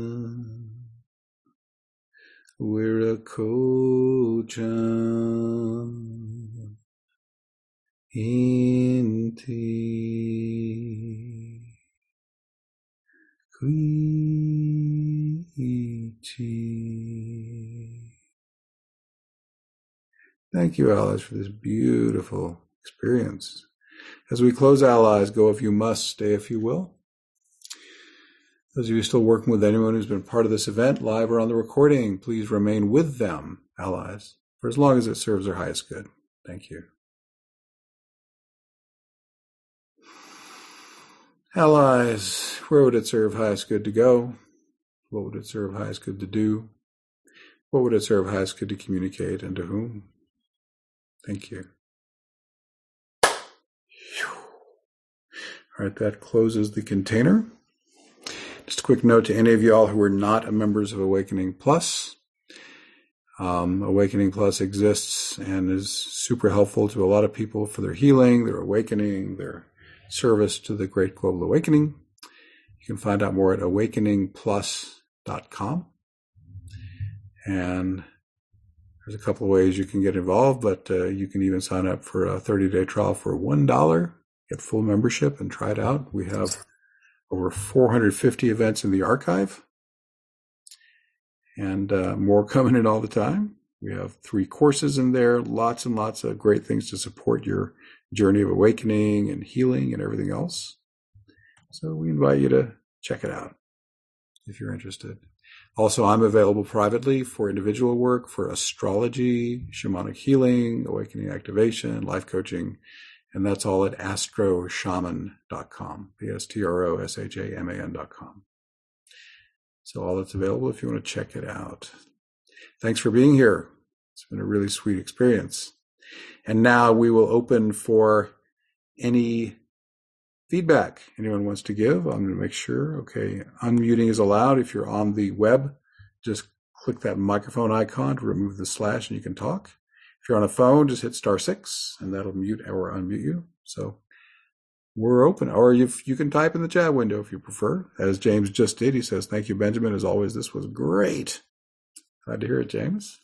Wirakocham Inti Kuichi. Thank you, allies, for this beautiful experience. As we close, allies, go if you must, stay if you will. Those of you still working with anyone who's been part of this event, live or on the recording, please remain with them, allies, for as long as it serves their highest good. Thank you. Allies, where would it serve highest good to go? What would it serve highest good to do? What would it serve highest good to communicate, and to whom? Thank you. All right, that closes the container. Just a quick note to any of y'all who are not members of Awakening Plus. Um, Awakening Plus exists and is super helpful to a lot of people for their healing, their awakening, their service to the Great Global Awakening. You can find out more at awakening plus dot com. And there's a couple of ways you can get involved, but uh, you can even sign up for a thirty-day trial for one dollar, get full membership, and try it out. We have over four hundred fifty events in the archive, and uh, more coming in all the time. We have three courses in there, lots and lots of great things to support your journey of awakening and healing and everything else. So we invite you to check it out if you're interested. Also, I'm available privately for individual work, for astrology, shamanic healing, awakening activation, life coaching, and that's all at astro shaman dot com, A S T R O S H A M A N dot com. So all that's available if you want to check it out. Thanks for being here. It's been a really sweet experience. And now we will open for any feedback anyone wants to give. I'm going to make sure. Okay, unmuting is allowed. If you're on the web, just click that microphone icon to remove the slash and you can talk. If you're on a phone, just hit star six and that'll mute or unmute you. So we're open. Or you you can type in the chat window if you prefer, as James just did. He says, thank you, Benjamin. As always, this was great. Glad to hear it, James.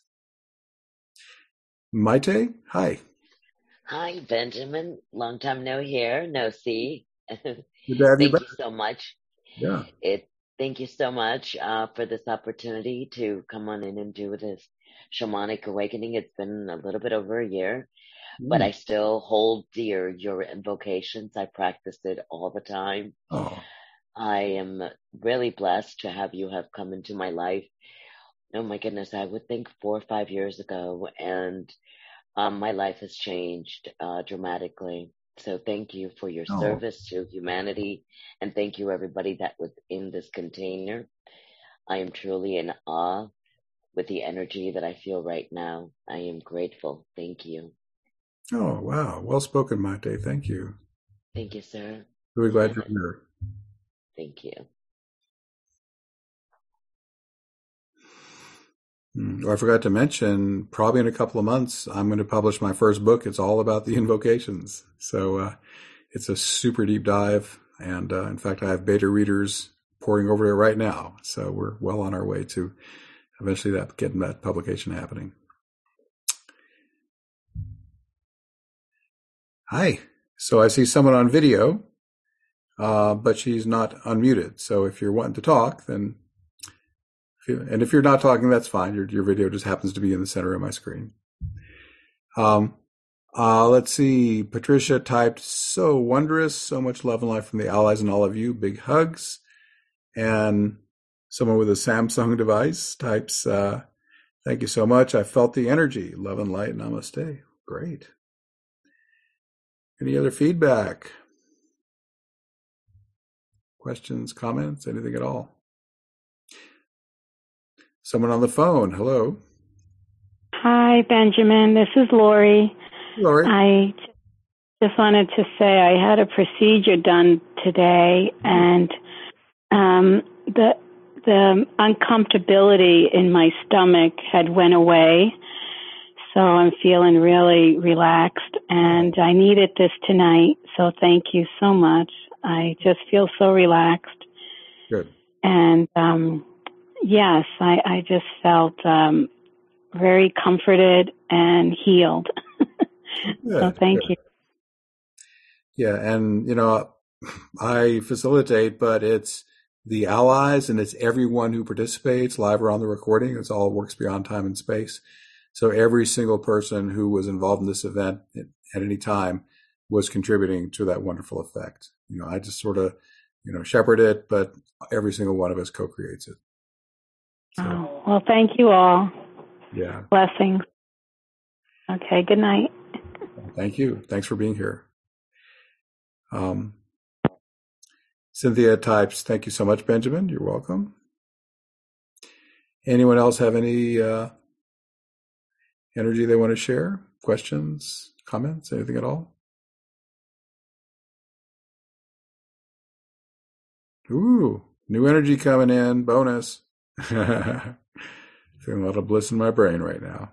Maite, hi. Hi, Benjamin. Long time no hear, no see. Good to have you Thank back. you so much. Yeah. It. Thank you so much uh, for this opportunity to come on in and do this shamanic awakening. It's been a little bit over a year, Mm. but I still hold dear your invocations. I practice it all the time. Oh. I am really blessed to have you have come into my life. Oh my goodness, I would think four or five years ago, and um, my life has changed uh, dramatically. So thank you for your Oh. service to humanity, and thank you everybody that was in this container. I am truly in awe with the energy that I feel right now. I am grateful. Thank you. Oh, wow. Well spoken, Maite. Thank you. Thank you, sir. Really glad you're here. Thank you. Hmm. Oh, I forgot to mention, probably in a couple of months, I'm going to publish my first book. It's all about the invocations. So uh, it's a super deep dive. And uh, in fact, I have beta readers pouring over it right now. So we're well on our way to eventually that getting that publication happening. Hi. So I see someone on video, uh, but she's not unmuted. So if you're wanting to talk, then, if you, and if you're not talking, that's fine. Your, your video just happens to be in the center of my screen. Um, uh, let's see. Patricia typed, so wondrous, so much love and light from the allies and all of you. Big hugs. And someone with a Samsung device types, uh, thank you so much. I felt the energy. Love and light. Namaste. Great. Any other feedback? Questions, comments, anything at all? Someone on the phone. Hello. Hi, Benjamin. This is Lori. Lori. I just wanted to say I had a procedure done today, and um, the the uncomfortability in my stomach had went away. So I'm feeling really relaxed, and I needed this tonight. So thank you so much. I just feel so relaxed. Good. And um, yes, I, I just felt um, very comforted and healed. Good, so thank good. you. Yeah, and you know, I facilitate, but it's the allies and it's everyone who participates live or on the recording. It's all works beyond time and space. So every single person who was involved in this event at any time was contributing to that wonderful effect. You know, I just sort of, you know, shepherd it, but every single one of us co-creates it. So, oh, well, thank you all. Yeah. Blessings. Okay, good night. Thank you. Thanks for being here. Um, Cynthia types, thank you so much, Benjamin. You're welcome. Anyone else have any uh, energy they want to share? Questions, comments, anything at all? Ooh, new energy coming in. Bonus. Feeling a lot of bliss in my brain right now.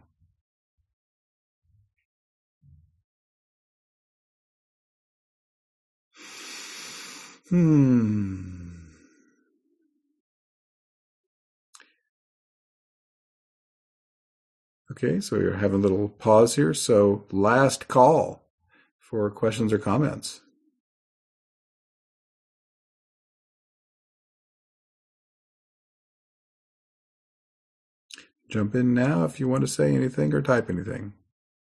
Hmm. Okay, so we're having a little pause here. So last call for questions or comments. Jump in now if you want to say anything or type anything.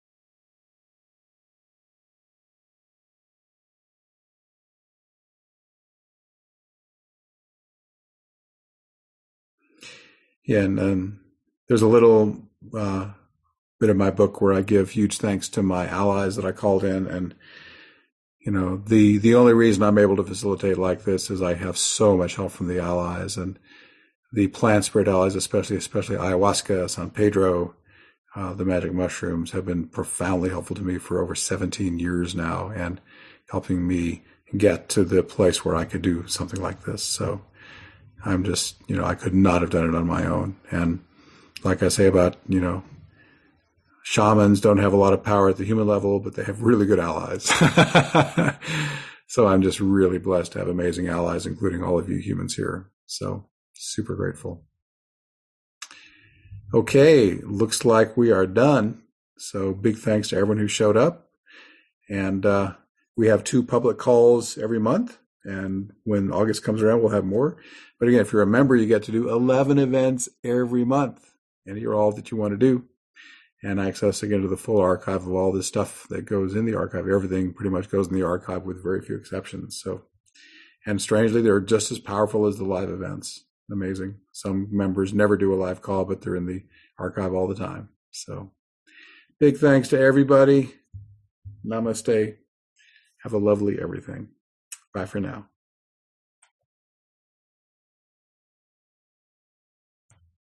Yeah, and um, there's a little uh, bit of my book where I give huge thanks to my allies that I called in, and you know, the the only reason I'm able to facilitate like this is I have so much help from the allies and the plant spirit allies, especially especially ayahuasca, San Pedro, uh, the magic mushrooms have been profoundly helpful to me for over seventeen years now, and helping me get to the place where I could do something like this. So I'm just, you know, I could not have done it on my own. And like I say about, you know, shamans don't have a lot of power at the human level, but they have really good allies. So I'm just really blessed to have amazing allies, including all of you humans here. So super grateful. Okay, looks like we are done. So big thanks to everyone who showed up. And uh, we have two public calls every month. And when August comes around, we'll have more. But again, if you're a member, you get to do eleven events every month. And you're all that you want to do. And access again to the full archive of all this stuff that goes in the archive. Everything pretty much goes in the archive with very few exceptions. So, and strangely, they're just as powerful as the live events. Amazing. Some members never do a live call, but they're in the archive all the time. So big thanks to everybody. Namaste. Have a lovely everything. Bye for now.